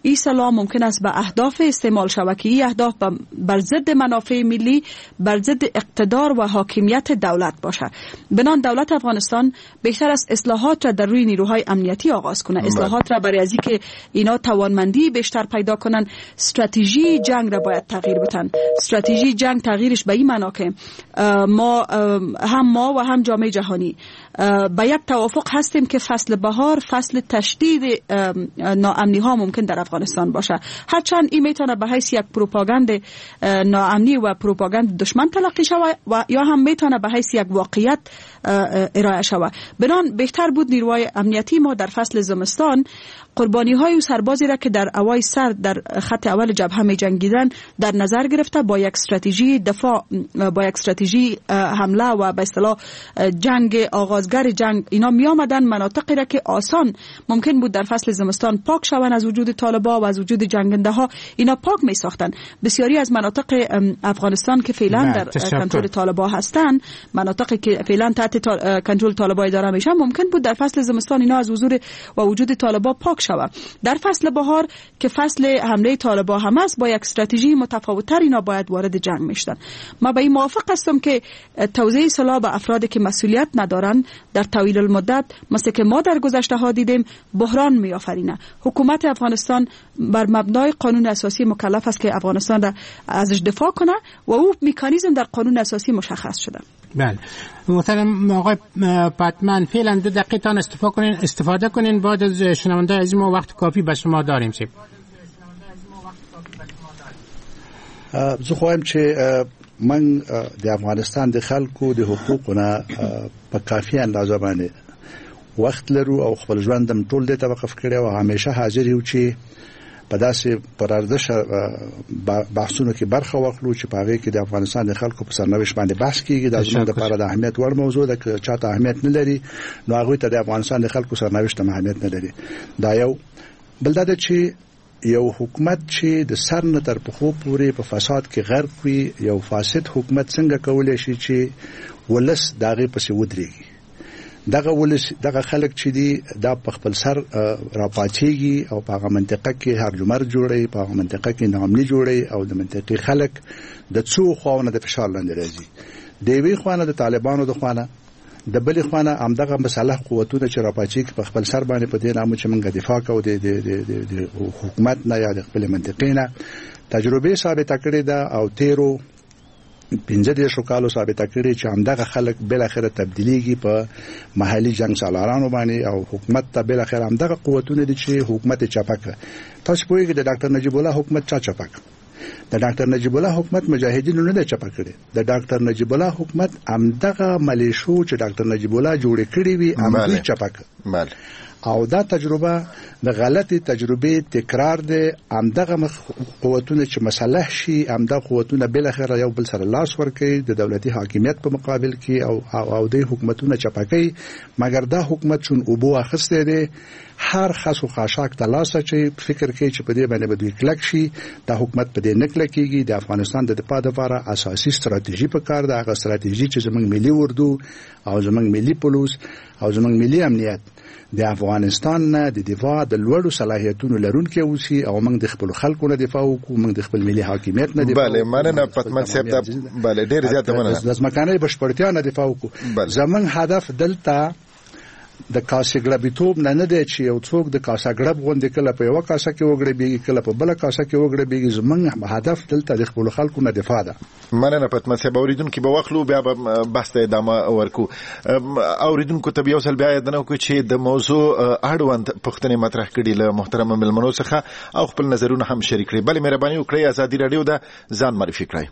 این سلاح ممکن است به اهداف استعمال شود که این اهداف بر ضد منافع ملی، بر ضد اقتدار و حاکمیت دولت باشه. بنان دولت افغانستان بهتر است اصلاحات را در روی نیروهای امنیتی آغاز کنه، اصلاحات را برای ازی که اینا توانمندی بیشتر پیدا کنن. استراتژی جنگ را باید تغییر بدن. استراتژی جنگ تغییرش به این معنا که ما و هم جامعه جهانی با یک توافق هستیم که فصل بهار فصل تشدید ناامنی ها ممکن در افغانستان باشه. هرچند این میتونه به حیث یک پروپاگاند ناامنی و پروپاگاند دشمن تلقی شود و یا هم میتونه به حیث یک واقعیت ارائه شود. بنان بهتر بود نیروهای امنیتی ما در فصل زمستان قربانی های و سربازی را که در اوای سر در خط اول جبهه می جنگیدن در نظر گرفته با یک استراتژی دفاع، با یک استراتژی حمله و به اصطلاح جنگ آغازگر جنگ اینا می آمدن مناطقی را که آسان ممکن بود در فصل زمستان پاک شوند از وجود طالبان و از وجود جنگنده ها، اینا پاک می ساختن. بسیاری از مناطق افغانستان که فعلا در کنترل طالبان هستند، مناطقی که فعلا تحت کنترل طالبان اداره میشن، ممکن بود در فصل زمستان اینا از حضور و وجود طالبان پاک شود. در فصل بهار که فصل حمله طالبان هم است، با یک استراتژی متفاوت‌تر اینا باید وارد جنگ میشدن. ما به این موافق هستم که توزیع سلاح به افرادی که مسئولیت ندارن در طویل المدت مثل که ما در گذشته ها دیدیم بحران میآفرینه. حکومت افغانستان بر مبنای قانون اساسی مکلف است که افغانستان را ازش دفاع کنه و او مکانیزم در قانون اساسی مشخص شده. بله محترم آقای پتمن، فعلا 2 دقیقه تان استفاده کنین. بعد از شنونده از ما وقت کافی به شما داریم. زه خواهم چې من د افغانستان د خلکو د حقوقونه په کافي اندازه باندې وخت لرو او خپل ژوندم ټول د توقف کړی او همیشه حاضر یو چې په داسې پرارزش بحثونو کې برخه واخلو چې په هغه کې د افغانستان د خلکو په سرنوشت باندې بحث کیږي. د زموږ لپاره د اهمیت وړ موضوع ده که چاته اهمیت نه لري نو هغه ته د افغانستان د خلکو سرنوشت اهمیت نه لري. دا یو بل دا چې یو حکومت چې د سر نه تر پخو پورې په فساد کې غرق وي، یو فاسد حکومت څنګه کولای شي چې ولس داغه پسې ودرېږي؟ دغه خلک چې دی دا په خپل سر راپاتېږي او په هغه منطقه کې هرجمر جوړي، په هغه منطقه کې ناامني جوړي او د منطقې خلک د څو خواونه د فشار لاندې راځي. د یوې خوانه د طالبانو د خوانه، د بلې خوانه همدغه مسلح قوتونه چې راپاتېږي په خپل سر باندې په دې نامه چې موږ دفاع کوو د حکومت نه یا د خپل منطقې نه تجربه ثابته کړې ده او تیرو 15 کالو ثابته کړې چې همدغه خلک بل اخره تبدیلیږي په محلي جنگ سالارانو باندې او حکومت ته بل اخره همدغه قوتونه دي چې حکومت چاپک. تاسو پوهیږئ د ډاکټر نجیب الله حکومت چاپک، د ډاکټر نجیب الله حکومت مجاهدینو نه د چاپک کړي، د ډاکټر نجیب الله حکومت همدغه ملیشو چې ډاکټر نجیب الله جوړ کړی وي همدغه چاپک. او دا تجربه د غلطي تجربه تکرار ده. همدغه قوتونه چې مسلح شي همدغه قوتونه بل اخر یو بل سره لاس ورکړي د دولتي حاکمیت په مقابل کې او د حکومتونو چپکي، مګر دا حکومت چون اوبو اخسته ده هر خاص او خاشاک تلاسه چې فکر کوي چې په دې باندې به دوی کلک شي. دا حکومت په دې نکله کېږي. د افغانستان د دفاع لپاره اساسي ستراتیژي پکار ده، هغه ستراتیژي چې زموږ ملي اردو او زموږ ملي پولیس او زموږ ملي امنیت د افغانستان نه د دفاع د لوړو صلاحیتونو لرونکي اوسي او موږ د خپل خلکو نه دفاع وکړو، موږ د خپل ملي حاکمیت نه دفاع. بله مننه پتمن صاحب ته. بله ډیر زیات مننه. د ځمکنۍ بشپړتیا نه دفاع وکړو. زموږ هدف دلته د کاسه ګړبیتوب نه دی چې یو څوک د کاسه ګړب غوندې کله په یو کاسه کې وګړبېږي کله په بل کاسه کې وګړبېږي. زموږ هدف دلته د خپل خلکو نه دفاع ده. مننه پتمن صاحب. اوریدونکو به واخلو بیا به بحث ته ادامه ورکو. اوریدونکو ته یو ځل بیا یادونه وکړو چې د موضوع اړوند پوښتنې مطرح کړي له محترم ملمنو څخه او خپل نظرونه هم شریک کړي. بلې مهرباني وکړئ ازادي رادیو د ځان معرفي کړئ.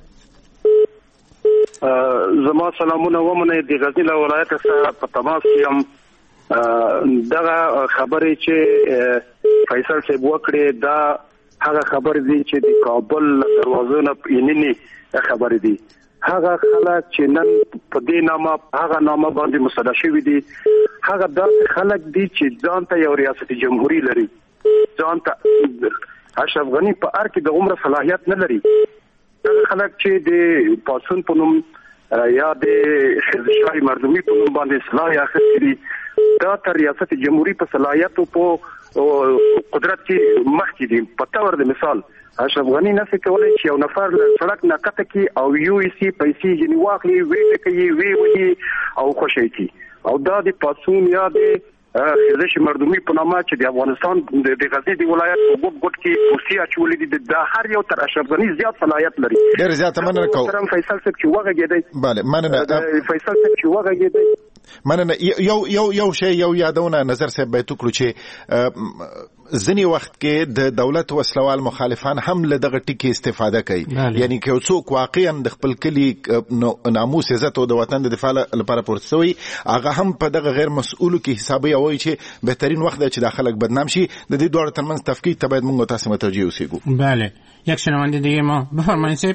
زما سلامونه ومنه د غزنی ولایت څخه په تماس یم. دغه خبرې چې فیصل صاحب وکړي دا هغه خبرې دي چې د کابل دروازو نه پینني خبرې دي. هغه خلک چې نن په دې نامه هغه نامه باندې مصدق شوی دي، هغه داسې خلک دي چې ځان ته یو ریاست جمهوریت لري، ځان ته اشرف غنی په ار کې د عمر صلاحیت نه لري. هغه خلک چې د پاسون په نوم یا د شای مردمی په نوم باندې اصلاح اخیستي دا تر ریاست جمهوریت په صلاحیت او په قدرت کې مخکې دي. په تور د مثال اشرف غنی نفي کولای چې یو نفر سړک نه کته کی او یو سی پیسې یې واخلي وی کوي وی او خوشی کی او دا د پاسون یا د خزش مردمی په نامه چې د افغانستان د غزنی د ولایت په ګوټ کې کرسي اچولې دي د هر یو تر اشرف غنی زیات صلاحیت لري. ډېر زیات مننه کوم فیصل صاحب چې وغږېدی. bale مننه فیصل صاحب چې وغږېدی. مننه یو شی یو یادونه نظر صاحب به تو کړو چې ځنی وخت کې د دولت وسلوال مخالفان هم له دغه ټکی استفاده کوي. یعنی که څوک واقعا د خپل کلی ناموس عزت او د وطن د دفاع لپاره پورتسوي هغه هم په دغه غیر مسؤلو کې حسابي وایي چې بهترین وخت دی چې د خلک بدنام شي. د دې دوه ترمنځ تفکیک ته باید موږ تاسو متوجه اوسېږو. بله یک شنونده دیگه ما بفرمایید صاحب.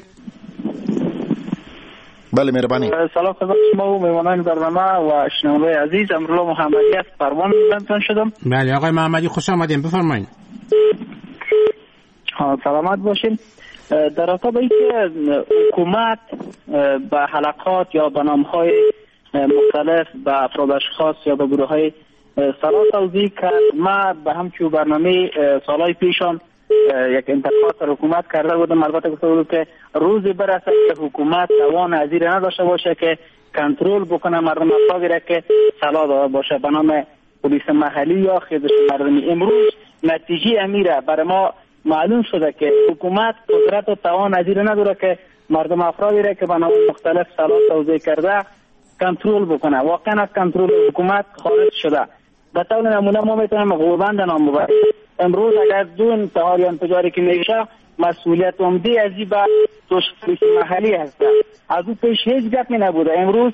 بله مهربانی. سلام خدمت شما و میهمانان برنامه و شنونده عزیز. امروز محمدی از پروان تلفن شدم. بله آقای محمدی خوش آمدین بفرمایید. سلامت باشین. در رابطه با اینکه حکومت به حلقات یا به نام‌های مختلف به افراد اشخاص یا به گروه‌های سلام توزیع کرد، ما به همچون برنامه سالهای پیشان یک انتقاد در حکومت کرده بودم. البته گفته بود که روزی برسه که حکومت توان از این نداشته باشه که کنترل بکنه مردم افرادی را که سلاح داده باشه به نام پلیس محلی یا خیزش مردمی. امروز نتیجه امیره برای ما معلوم شده که حکومت قدرت و توان از این نداره که مردم افرادی را که به نام مختلف سلاح توزیع کرده کنترل بکنه. واقعا از کنترل حکومت خارج شده. به طور نمونه ما میتونیم غوربند نام ببریم. امروز اگر دو انتحار یا انفجاری که میشه مسئولیت عمده از این به پلیس محلی هست. از اون پیش هیچ گپی نبوده. امروز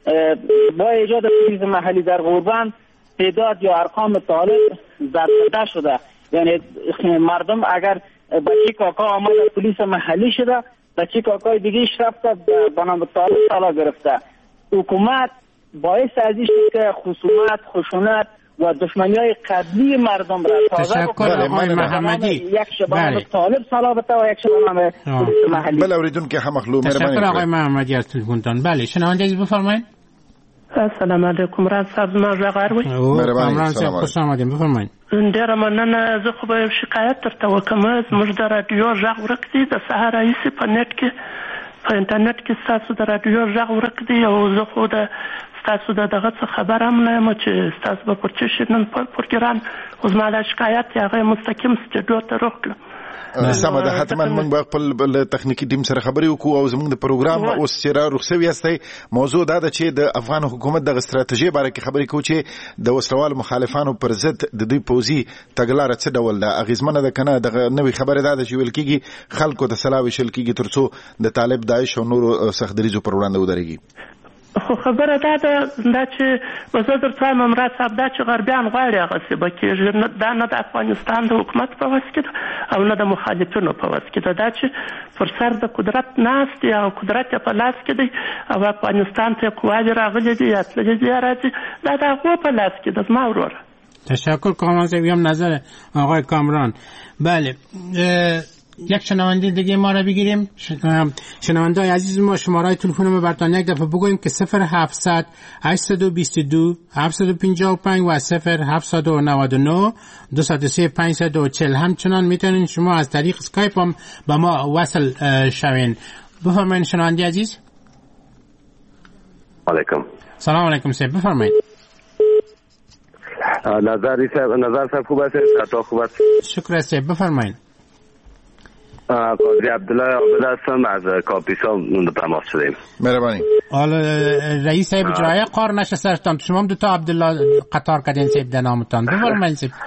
با ایجاد پلیس محلی در غوربند تعداد یا ارقام طالب زده شده. یعنی مردم اگر بچه کاکا آمد پلیس محلی شده بچه کاکای دیگه رفته به نام طالب سالا گرفته. حکومت باعث ازی شد که خصومت خشونت و دشمنی‌های قبلی مردم را تازه بکنه. آقای محمدی یک شبانه طالب سالا بته و یک شبانه پلیس محلی. بله اوریدون که هم مخلوق تشکر آقای محمدی از تلفنتان. بله شنونده عزیز بفرمایید. السلام علیکم راد صاحب ما زغاروي. کامران صاحب خوش آمدین بفرمایید. ډیره مننه. زه خو به شکایت درته وکم. زموږ د رادیو غږ ورک دی د سهار راهیسې په نت کې په انټرنیټ کې ستاسو د رادیو غږ ورک دی او زه خو د ستاسو د دغه څه خبر هم نه یم چې ستاسو به پرچې شي نن پروګرام خو زما د شکایت هغه مستقیم سټډیو ته روغ کړم. سمه ده. حتما موږ به خپل تخنیکی ټیم سره خبرې وکړو او زموږ د پروګرام اوس چې را رخصوي یاستئ موضوع دا ده چې د افغان حکومت د استراتیژي باره کې خبرې کوو چې د وسلوال مخالفانو پر ضد د دوی پوځي تګلاره څه ډول ده اغیزمنه ده کنه. دغه نوې خبره ده چې ویل کېږي خلکو ته سلاح ویشل کېږي ترڅو د طالب داعش او نورو سخت دریځو پر وړاندې ودرېږي. خو خبره دا چې وزه درته وایم مراد صاحب دا چې غربیان غواړي هغسې به کېږي. دا نه د افغانستان د حکومت په وس کې ده او نه د مخالفینو په وس کې ده. دا چې پر سر د قدرت ناست دی او قدرت یې په لاس کې دی او افغانستان ته قواوې راغلي دي یا تللي دي یا راځي دا د هغو په لاس کې ده. زما وروره تشکر کامران صاحب. هم نظر آقای کامران. بله یک شنونده دیگه ما را بگیریم. شنونده های عزیز ما شماره تلفن ما براتون یک دفعه بگویم که 0700 822 755 و 0799 203 540. همچنان میتونین شما از طریق اسکایپ هم با ما وصل شوین. بفرمایید شنونده عزیز. علیکم. سلام علیکم صاحب بفرمایید. نظر صاحب خوب است؟ تا خوب است. شکر صاحب بفرمایید. قاضی عبدالله عابد هستم از کاپیسا تماس شدیم. مهربانی. حالا رئیس صاحب اجرایی قار نشه سرتان شما هم دو تا عبدالله قطار کردین صاحب در نامتان. بفرمایید صاحب.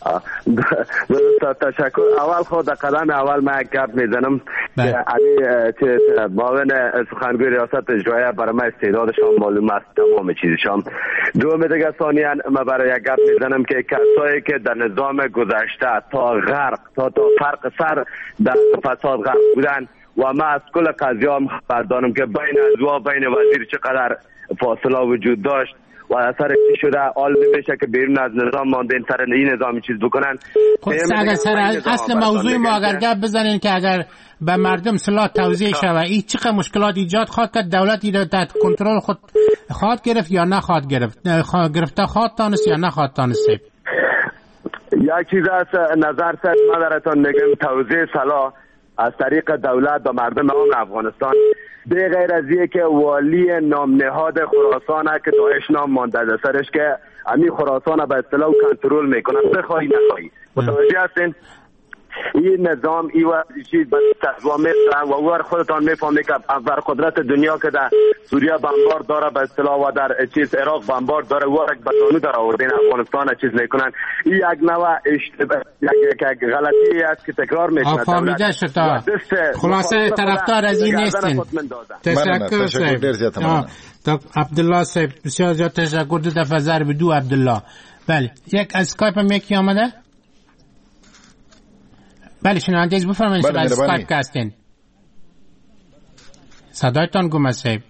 تشکر. اول خود قدم اول من یک گپ میزنم که معاون سخنگوی ریاست اجرایی برای من استعدادشان معلوم است تمام چیزشان. دوم دیگه ثانیاً من برای یک گپ میزنم که کسایی که در نظام گذشته تا غرق تا فرق سر در فساد غرق بودن و من از کل قضیه هم خبر دارم که بین از و بین وزیر چقدر فاصله وجود داشت و اثر چی شده حال نمیشه که بیرون از نظام مانده سر این نظام چیز بکنن. خب اگر سر اصل موضوع ما اگر گپ بزنین که اگر به مردم سلاح توزیع شود این چقدر مشکلات ایجاد خواهد کرد؟ دولت این تحت کنترل خود خواهد گرفت یا نخواهد گرفت؟ گرفته خواهد تانست یا نخواهد تانست؟ یک چیز از نظر سر من براتون میگم، توزیع سلاح از طریق دولت و مردم افغانستان به غیر از که والی نام نهاد خراسان که داعش نام مانده در سرش که همین خراسان به اصطلاح کنترل میکنن، بخوای نخوای. متوجه هستین؟ این نظام ای و چیز به تقوامه و ور خودتان میفهمید که ور قدرت دنیا که در سوریه بمبارد داره به اصطلاح و در چیز عراق بمبارد داره و یک بدانو داره آوردین افغانستان چیز میکنن. این یک نوع اشتباه یک غلطی است که تکرار میشه. فهمیده شد. خلاصه طرفدار از این نیستین. تشکر صاحب. عبدالله صاحب بسیار زیاد تشکر. دو دفعه ضرب دو عبدالله. بله یک از اسکایپ هم یکی آمده. بله شنونده از بفرمایید از اسکایپ که هستین. صدایتان گم است صاحب.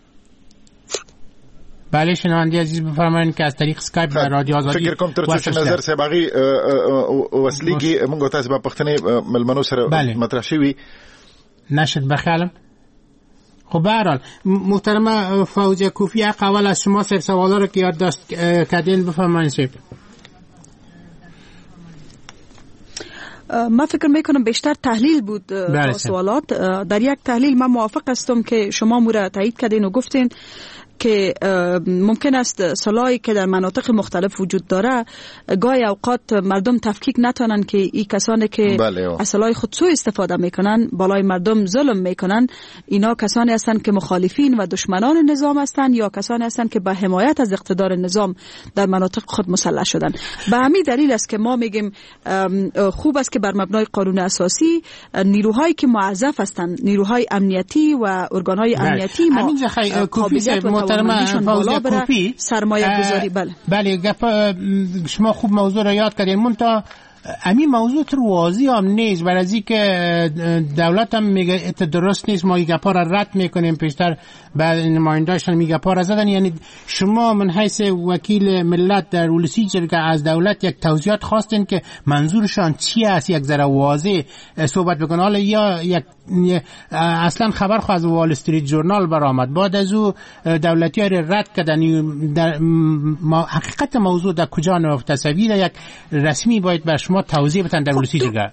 بله شنونده عزیز بفرمایید که از طریق اسکایپ به رادیو آزادی فکر کوم ترڅو چې نظر صاحب هغه وسلیږي موږ تاسو په پښتنې ملمنو سره مطرح شوی نشد بخیالم. خب به هر حال محترم فوزیه کوفی اول از شما صاحب سوالا رو که یادداشت کردین بفرمایید صاحب. من فکر میکنم بیشتر تحلیل بود سوالات. در یک تحلیل من موافق هستم که شما مورا تایید کردین و گفتین که ممکن است سلاحی که در مناطق مختلف وجود داره گاهی اوقات مردم تفکیک نتونن که این کسانی که از سلاح خود سوء استفاده میکنن بالای مردم ظلم میکنن اینا کسانی هستند که مخالفین و دشمنان نظام هستند یا کسانی هستند که به حمایت از اقتدار نظام در مناطق خود مسلح شدن. به همین دلیل است که ما میگیم خوب است که بر مبنای قانون اساسی نیروهایی که موظف هستند، نیروهای امنیتی و ارگانهای امنیتی ما قابلیت فوزیه کوفی سرمایه گذاری. بله شما خوب موضوع را یاد کردین. منتها همین موضوع تو واضح هم نیست، برای از اینکه دولت هم میگه درست نیست، ما گپا را رد میکنیم. پیشتر بعد نماینده‌شان میگه پا را زدن. یعنی شما من حیث وکیل ملت در ولسی جرگه از دولت یک توضیحات خواستین که منظورشان چی است، یک ذره واضح صحبت بکنن. حالا یا یک اصلا خبر خو از وال استریت جورنال برآمد، بعد از او دولتی‌ها رد کردن. در حقیقت موضوع در کجا نهفته؟ تصویر یک رسمی باید بر شما توضیح بدن در ولسی جرگه.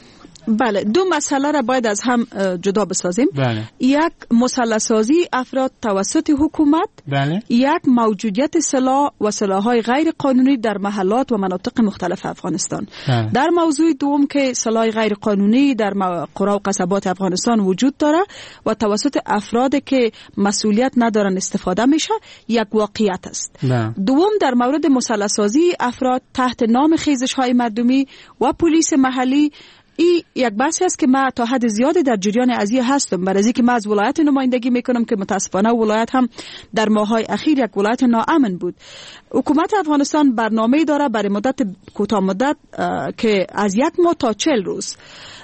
بله دو مسئله را باید از هم جدا بسازیم. یک مسلح سازی افراد توسط حکومت. یک موجودیت سلاح و سلاح‌های غیر قانونی در محلات و مناطق مختلف افغانستان. در موضوع دوم که سلاح غیر قانونی در قرى و قصبات افغانستان وجود داره و توسط افراد که مسئولیت ندارن استفاده میشه، یک واقعیت است. دوم در مورد مسلح سازی افراد تحت نام خیزش‌های مردمی و پلیس محلی، این یک بحثی است که من تا حد زیادی در جریان ازیه هستم، برای اینکه من از ولایت نمایندگی میکنم که متاسفانه ولایت هم در ماهای اخیر یک ولایت ناامن بود. حکومت افغانستان برنامه داره برای مدت کوتاه مدت که از 1 ماه تا 40 روز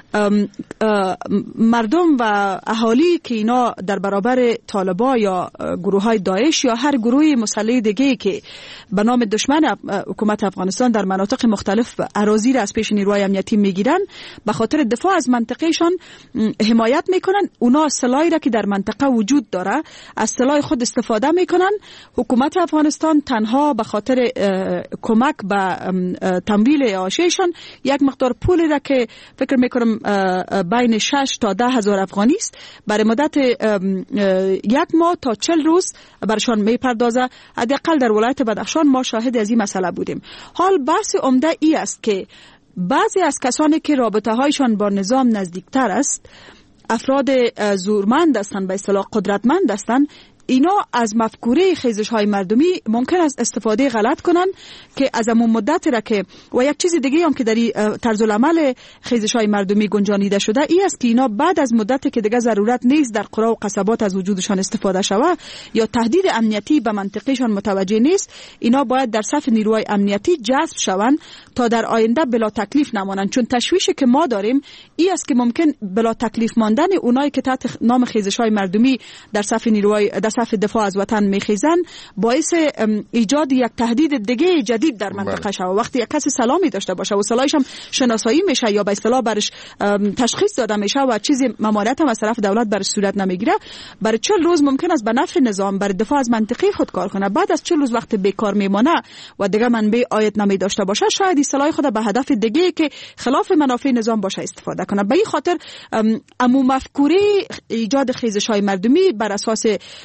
مردم و اهالی که اینا در برابر طالبا یا گروه های داعش یا هر گروه مسلح دیگه که به نام دشمن حکومت افغانستان در مناطق مختلف اراضی را از پیش نیروهای امنیتی میگیرن، به خاطر دفاع از منطقهشان حمایت میکنن. اونا سلاحی را که در منطقه وجود داره از سلاح خود استفاده میکنن. حکومت افغانستان تنها به خاطر کمک به تمویل اعاشهشان یک مقدار پول را که فکر میکنم بین 6 تا 10 هزار افغانی است برای مدت 1 ماه تا 40 روز برشان میپردازه. حداقل در ولایت بدخشان ما شاهد از این مسئله بودیم. حال بحث عمده ای است که بعضی از کسانی که رابطه هایشان با نظام نزدیکتر است، افراد زورمند هستند، به اصطلاح قدرتمند هستند، اینا از مفکوره خیزش های مردمی ممکن است استفاده غلط کنن که از همون مدت را که و یک چیز دیگه هم که در طرز العمل خیزش های مردمی گنجانیده شده ای است که اینا بعد از مدتی که دیگه ضرورت نیست در قرى و قصبات از وجودشان استفاده شوه یا تهدید امنیتی به منطقهشان متوجه نیست، اینا باید در صف نیروهای امنیتی جذب شوند تا در آینده بلا تکلیف نمانند. چون تشویشی که ما داریم ای است که ممکن بلا تکلیف ماندن اونایی که تحت نام خیزش های مردمی در صف نیروهای در صف دفاع از وطن میخیزند باعث ایجاد یک تهدید دیگه جدید در منطقه شود. وقتی یک کسی سلامی داشته باشه و سلاحش هم شناسایی میشه یا به اصطلاح برش تشخیص داده میشه و چیزی ممانعت هم از طرف دولت برش صورت نمیگیره، برای 40 روز ممکن است به نفع نظام برای دفاع از منطقه خود کار کنه. بعد از 40 روز وقت بیکار میمانه و دیگه منبع عاید نمی داشته باشه، شاید این سلاح خود به هدف دیگه که خلاف منافع نظام باشه استفاده کنه. به این خاطر امو مفکوره ایجاد خیزش‌های مردمی بر اساس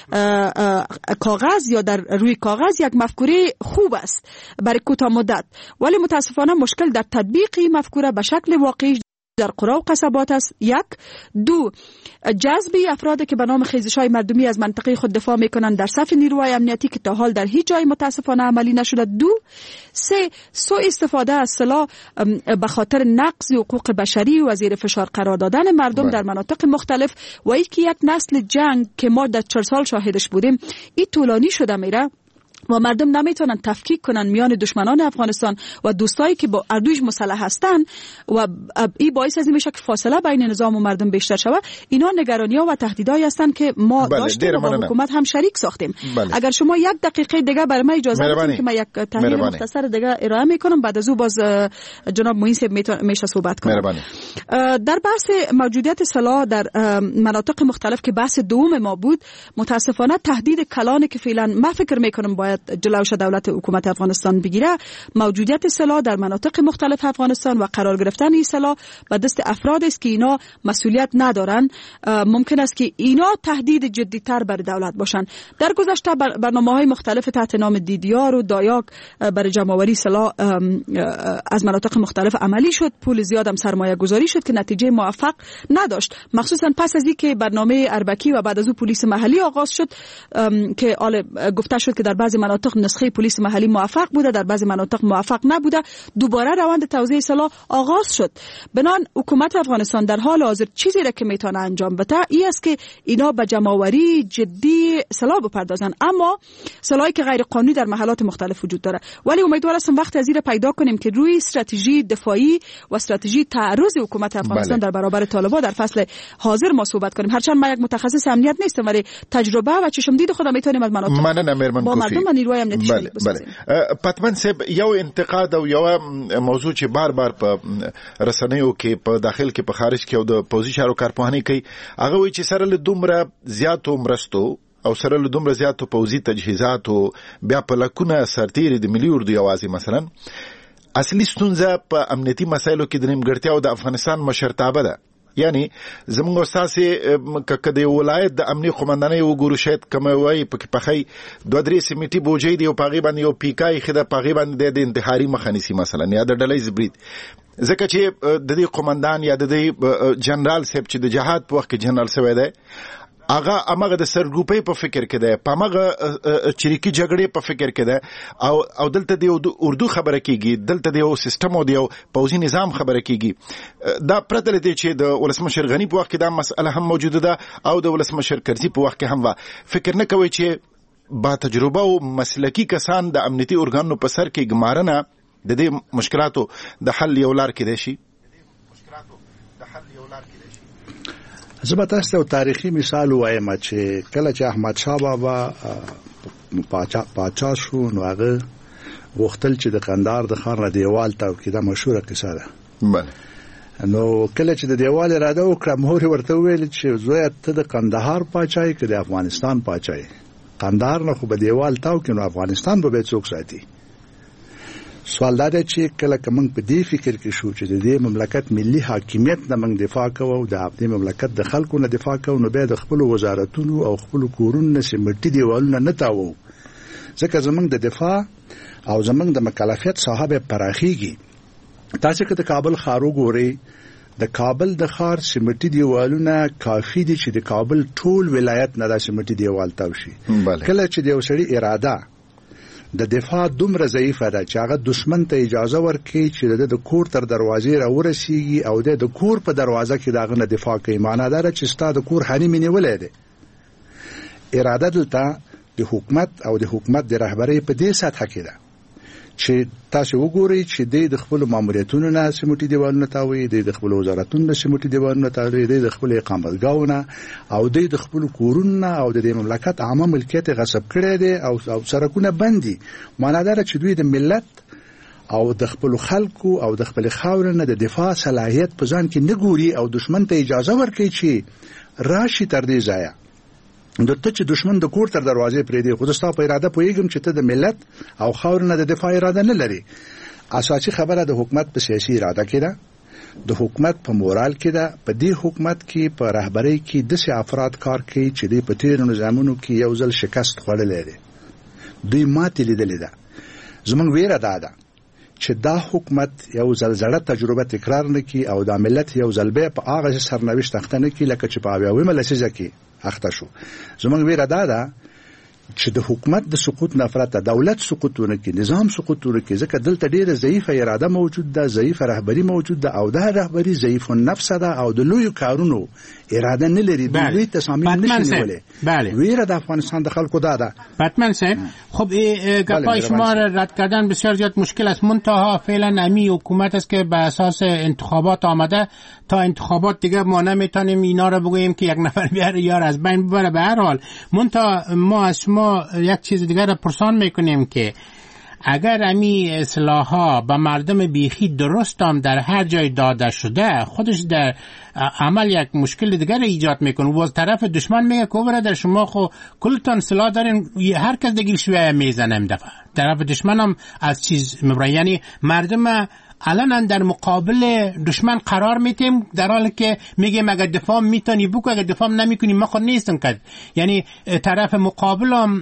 کاغذ یا در روی کاغذ یک مفکوره خوب است برای کوتاه مدت، ولی متاسفانه مشکل در تطبیق این مفکوره به شکل واقعی در قرا و قصبات است. یک. دو، جذب افرادی که به نام خیزش‌های مردمی از منطقه خود دفاع میکنند در صف نیروهای امنیتی که تا حال در هیچ جای متاسفانه عملی نشده. دو. سه، سوء استفاده از سلاح به خاطر نقض حقوق بشری و زیر فشار قرار دادن مردم در مناطق مختلف و اینکه یک نسل جنگ که ما در 4 سال شاهدش بودیم این طولانی شده میره و مردم نمیتونن تفکیک کنن میان دشمنان افغانستان و دوستایی که با اردوش مسلح هستن و این باعث از این میشه که فاصله بین نظام و مردم بیشتر شود. اینا نگرانی‌ها و تهدیدایی هستن که ما داشتیم و با حکومت هم شریک ساختیم. اگر شما 1 دقیقه دیگه برای من اجازه بدید که من یک تحلیل مختصر دیگه ارائه میکنم، بعد از او باز جناب معین صاحب میشه صحبت کنم. در بحث موجودیت سلاح در مناطق مختلف که بحث دوم ما بود، متاسفانه تهدید کلانی که فعلا ما فکر میکنم باید جلوش دولت حکومت افغانستان بگیره، موجودیت سلاح در مناطق مختلف افغانستان و قرار گرفتن این سلاح به دست افراد است که اینا مسئولیت ندارن. ممکن است که اینا تهدید جدی‌تر بر دولت باشن. در گذشته برنامه‌های مختلف تحت نام دیدیار و دایاک برای جمع‌آوری سلاح از مناطق مختلف عملی شد، پول زیاد هم سرمایه گذاری شد که نتیجه موفق نداشت، مخصوصا پس از اینکه برنامه اربکی و بعد از او پلیس محلی آغاز شد که گفته شد که در بعضی مناطق نسخه پلیس محلی موفق بوده، در بعضی مناطق موفق نبوده. دوباره روند توزیع سلاح آغاز شد. بنان حکومت افغانستان در حال حاضر چیزی را که میتونه انجام بده این است که اینا به جمع‌آوری جدی سلاح بپردازن، اما سلاحی که غیر قانونی در محلات مختلف وجود داره. ولی امیدوار هستم وقت از این پیدا کنیم که روی استراتژی دفاعی و استراتژی تعرض حکومت افغانستان در برابر طالبان در فصل حاضر ما صحبت کنیم. هرچند من یک متخصص امنیت نیستم، ولی تجربه و چشم دید خودم میتونیم از مناطق با مردم و نیروهای امنیتی شریک بسازیم. پتمن صاحب، یو انتقاد او یو موضوع چې بار په رسنیو کې په داخل کې په خارج کې او د پوزي چارو کارپوهاني کوي، هغه وایي چې سره له دومره زیاتو مرستو او سره له دومره زیاتو پوزي تجهیزاتو بیا په لکونه سرتیري د ملي اردو یوازې مثلا اصلي ستونزه په امنیتي مسایلو کې د نیمګړتیاو د افغانستان مشرتابه ده. یعنی زمونږ استاد که د ولایت د امنیه قومندانۍ وګورو شاید کومه وایي پکې پخی 2-3 سیمټي بوجۍ دی او پاغي باندې یو پیکای خده پاغي باندې د انتحاري مخانیسي مثلا یا د ډلې زبرید، ځکه چې د دې قومندان یا د دې جنرال صاحب چې د جهاد په وخت کې جنرال سوی دی هغه د سرګروپۍ په فکر کې ده، په هغه چریکي جګړې په فکر کې ده او دلته د اردو خبره کیږي، دلته د یو سیستم او د یو پوځي نظام خبره کیږي. دا پرته لدې چې د ولسمشر غنی په وخت کې دا مسأله هم موجوده ده او د ولسمشر کرزي په وخت کې هم و. فکر نه کوي چې با تجربه او مسلکی کسان د امنیتي ارګانونو په سر کې ګمارنه د دې مشکلاتو د حل یو لار کېدای شي. زه تاسو ته تاریخي مثال وایم چې کله چې احمد شاه بابا پاچا شو نو هغه غوښتل چې د قندهار د ښار دیوال ته کې دا مشهوره کیسه ده. نو کله چې د دیوال اراده وکړه مور ورته ویل چې زوی ته د قندهار پاچای کې د افغانستان پاچای، قندهار نه خو به دیوال تاو کې نو افغانستان به څوک ساتي. سوال دا دی چې کله کوم په دې فکر کې شو چې د دې مملکت ملي حاکمیت نه موږ دفاع کوو او د دې مملکت د خلکو نه دفاع کوو، نو به د خپل وزارتونو او خپل کورونو سیمټي دیوالونه نه تاوو، ځکه زموږ د دفاع او زموږ د مکلفیت صاحب پراخیږي. تاسو که د کابل ښار وګورئ، د کابل د ښار سیمټي دیوالونه کافي دي چې د کابل ټول ولایت نه د سیمټي دیوال تاو شي. کله چې د یو سړي اراده د دفاع دومره ضعیفه ده چې هغه دشمن ته اجازه ورکړي چې د کور تر دروازې را ورسیږي او د کور په دروازه کې داغه نه دفاع کوي، معنی دا چې ستاسو د کور حریم نیولې ده. اراده دلته د حکومت او د حکومت د رهبرۍ په دې سطح کې ده چې تاسو وګورئ چې د خپل ماموریتونو نه سمټي دیوالونه تاوي، د خپل وزارتونو نه سمټي دیوالونه تاوي، د خپل اقامتګاونه او د خپل کورونه او د مملکت عامه ملکیت غصب کړي دي او سرکونه بندي. معنادار چې دوی د ملت او د خپل خلکو او د خپل خاور نه د دفاع صلاحیت په ځان کې نه ګوري او دشمن ته اجازه ورکړي چې راشي تر دې ځایه. دته چې دشمن د کور تر دروازې پرې دی، خو دستا په اراده پوهیږم چې ته د ملت او خاور نه د دفاع اراده نه لري. اساسي خبره د حکومت په سیاسي اراده کې ده، د حکومت په مورال کې ده. په دې حکومت کې په رهبری کې د افراد کار کوي چې د پتیر نظامونو کې یو ځل شکست خوړلې ده، دوی ماتې لیدلې ده. زمونږ ویره ده چې دا حکومت یو زلزله تجربه تکرار نکړي او دا ملت یو ځل به په هغه سرنوشت اخته نکړي لکه چې په اویاومه لسیزه کې اخته شو. زمونږ ویره ده چې د حکومت د سقوط نفرت دولت سقوطونه کې نظام سقوطونه کې ځکه دلته ډیره ضعیفه اراده موجود ده، ضعیفه رهبری موجود ده او دا رهبری ضعیف النفس ده او د لوی کارونو اراده نه لري، د لوی تصامیم نشي نیولای. بله ویره د افغانستان د خلکو ده. باتمن صاحب خب گپای شما را رد کردن بسیار زیاد مشکل است. منتها فعلا امی حکومت است که به اساس انتخابات آمده، تا انتخابات دیگه ما نمیتونیم اینا را بگوییم که یک نفر بیاره یار از بین ببره. به هر حال منتها ما از شما یک چیز دیگر را پرسان میکنیم که اگر امی اصلاحا به مردم بیخی درست هم در هر جای داده شده، خودش در عمل یک مشکل دیگر ایجاد میکنه و از طرف دشمن میگه که برادر شما خو کلتان سلاح دارین، هر کس دیگه شویه میزنه. دفعه طرف دشمن هم از چیز میبره، یعنی مردم الان در مقابل دشمن قرار میتیم در حالی که میگیم اگر دفاع میتونی بکو، اگر دفاع نمیکنی ما خود نیستم کرد. یعنی طرف مقابل هم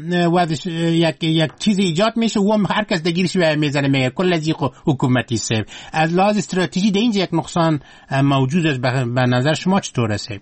یک چیز ایجاد میشه و هم هر کس دگیرش میزنه میگه کل از حکومتی سه. از لحاظ استراتژی در اینجا یک نقصان موجود است. به نظر شما چطور است؟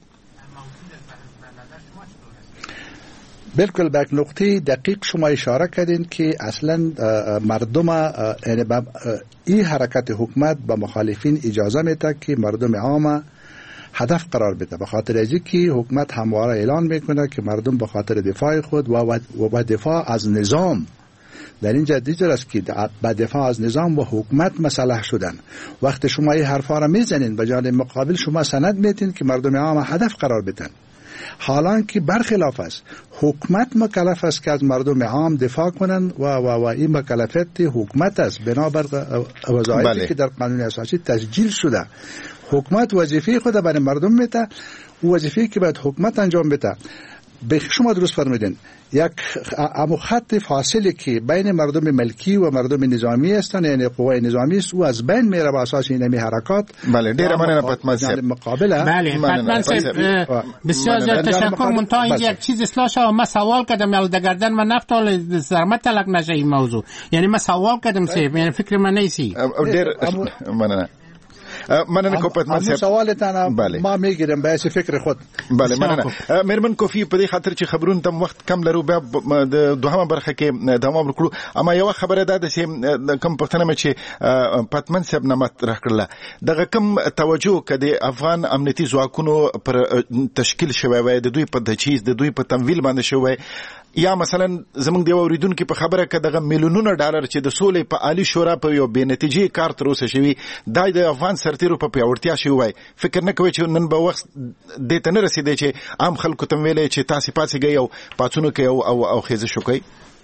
بالکل به نقطه دقیق شما اشاره کردین که اصلا مردم یعنی این حرکت حکومت به مخالفین اجازه میده که مردم عام هدف قرار بده، به خاطر اینکه که حکومت همواره اعلان میکنه که مردم به خاطر دفاع خود و دفاع از نظام در اینجا دیگر است که به دفاع از نظام و حکومت مسلح شدن. وقتی شما این حرفا را میزنین به جانب مقابل شما سند میدین که مردم عام هدف قرار بدن، حالان که برخلاف است. حکومت مکلف است که از مردم عام دفاع کنند و این مکلفیت حکومت است بنابر وظایفی که در قانون اساسی تسجیل شده. حکومت وظیفه خود برای مردم میده، وظیفه‌ای که باید حکومت انجام بده. به شما درست فرمودین، یک خط فاصله که بین مردم ملکی و مردم نظامی هستند، یعنی قوای نظامی است، او از بین میره به اساس این حرکات. بله ډیر مننه پتمن صاحب. مقابله بله پتمن صاحب بسیار زیاد تشکر. منتها اینجا یک چیز اصلاح شد. ما سوال کردم یال دگردن من نفتال زحمت تلق نشه این موضوع، یعنی ما سوال کردم صاحب، یعنی فکر من نیسی. ډیر مننه. مننه کو پتمن صاحب. سوالتان ما میگیرم به فکر خود. بله مننه. مېرمن کوفی په دې خاطر چې خبرونه تم وخت کم لرو بیا د دوهمه برخه کې دوام وکړو. اما یو خبره ده چې کم پښتنه مې چې پتمن صاحب نه مطرح کړله دغه کم توجه کړي افغان امنیتي ځواکونو پر تشکیل شوی وای، د دوی په تجهیز، د دوی په تمویل باندې شوی، یا مثلا زمونږ دی اوریدونکو په خبره کې دغه میلیونونه ډالر چې د سولې په عالی شورا په یو بې نتیجې کار تر اوسه شوی د افغان سرتیرو په پیاوړتیا شوی وای. فکر نه کوي چې نن به وخت دې ته نه رسیدي چې عام خلکو ته ویلې چې تاسو پاتېږئ او پاتونو کې او خیزش وکړئ؟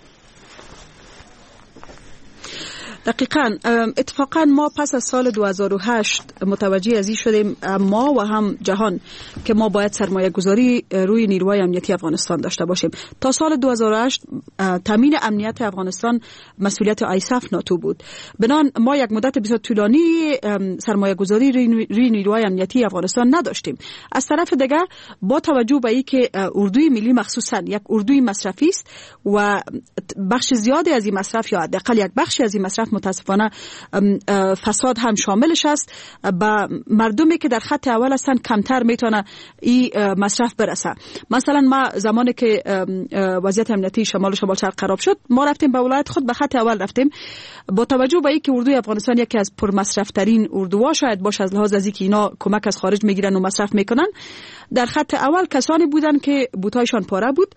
دقیقاً اتفاقاً ما پس از سال 2008 متوجه از این شدیم، ما و هم جهان، که ما باید سرمایه گذاری روی نیروهای امنیتی افغانستان داشته باشیم. تا سال 2008 تامین امنیت افغانستان مسئولیت آیساف ناتو بود. بنان ما یک مدت بسیار طولانی سرمایه گذاری روی نیروهای امنیتی افغانستان نداشتیم. از طرف دیگر با توجه به اینکه اردوی ملی مخصوصاً یک اردوی مصرفی است و بخش زیادی از این مصرف یا حداقل یک بخشی از این مصرف متاسفانه فساد هم شاملش است، با مردمی که در خط اول هستند کمتر میتونه این مصرف برسه. مثلا ما زمانی که وضعیت امنیتی شمال و شمال شرق خراب شد، ما رفتیم به ولایت خود به خط اول رفتیم، با توجه به اینکه اردوی افغانستان یکی از پرمصرف ترین اردوها شاید باشه از لحاظ از اینکه اینا کمک از خارج میگیرن و مصرف میکنن. در خط اول کسانی بودن که بوتایشان پاره بود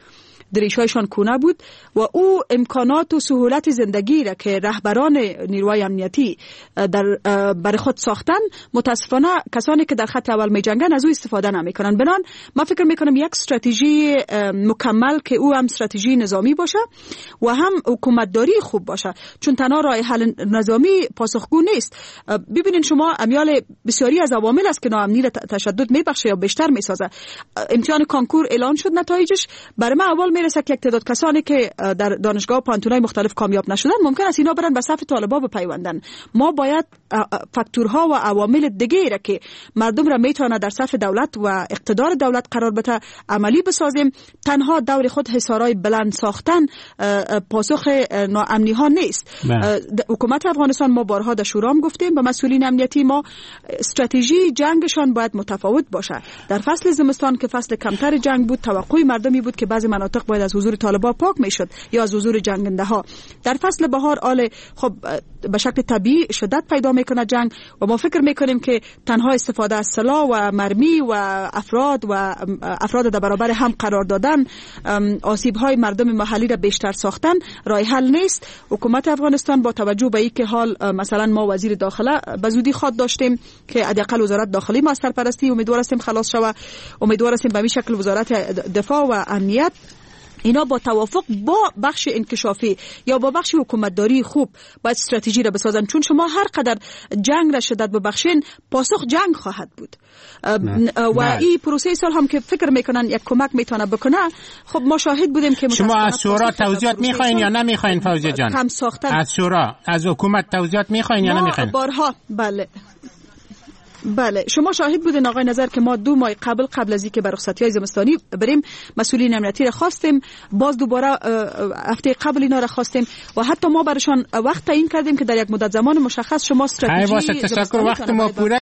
دریشایشان کونه بود و او امکانات و سهولت زندگی را که رهبران نیروهای امنیتی برای خود ساختن، متاسفانه کسانی که در خط اول می جنگن از او استفاده نمی کنن. بنان من فکر می کنم یک استراتژی مکمل که او هم استراتژی نظامی باشه و هم حکومتداری خوب باشه، چون تنها راه حل نظامی پاسخگو نیست. ببینید شما امیال بسیاری از عوامل است که ناامنی را تشدد میبخشه یا بیشتر میسازه. امتحان کانکور اعلان شد، نتایجش برای من اول میرسه که یک تعداد کسانی که در دانشگاه و پانتونای مختلف کامیاب نشدن ممکن است اینا برن به صف طالبا بپیوندن. ما باید فاکتورها و عوامل دیگه را که مردم را میتونه در صف دولت و اقتدار دولت قرار بده عملی بسازیم. تنها دور خود حصارهای بلند ساختن پاسخ ناامنی ها نیست. حکومت افغانستان، ما بارها در شورام گفتیم به مسئولین امنیتی، ما استراتژی جنگشان باید متفاوت باشه. در فصل زمستان که فصل کمتر جنگ بود، توقع مردمی بود که بعضی مناطق باید از حضور طالبان پاک میشد یا از حضور جنگنده ها. در فصل بهار خب به شکل طبیعی شدت پیدا میکنه جنگ و ما فکر میکنیم که تنها استفاده از سلاح و مرمی و افراد در برابر هم قرار دادن، آسیب های مردم محلی را بیشتر ساختن راه حل نیست. حکومت افغانستان با توجه به اینکه حال مثلا ما وزیر داخله به زودی خواد داشتیم که حداقل وزارت داخلی ما سرپرستی امیدوار هستیم خلاص شود، امیدوار هستیم به این شکل وزارت دفاع و امنیت اینا با توافق با بخش انکشافی یا با بخش حکومتداری خوب باید استراتژی را بسازن، چون شما هر قدر جنگ را شدت ببخشین پاسخ جنگ خواهد بود. و این پروسه سال هم که فکر میکنن یک کمک میتونه بکنه، خب ما شاهد بودیم که شما از شورا توضیحات میخواین یا نمیخواین فوزیه جان؟ کم ساختن از شورا، از حکومت توضیحات میخواین یا نمیخواین؟ بارها بله شما شاهد بودین آقای نظر که ما 2 ماه قبل از اینکه به رخصتی‌های زمستانی بریم مسئولین امنیتی را خواستیم، باز دوباره هفته قبل اینا را خواستیم و حتی ما برشان وقت تعیین کردیم که در یک مدت زمان مشخص شما استراتژی تشکر، وقت ما پوره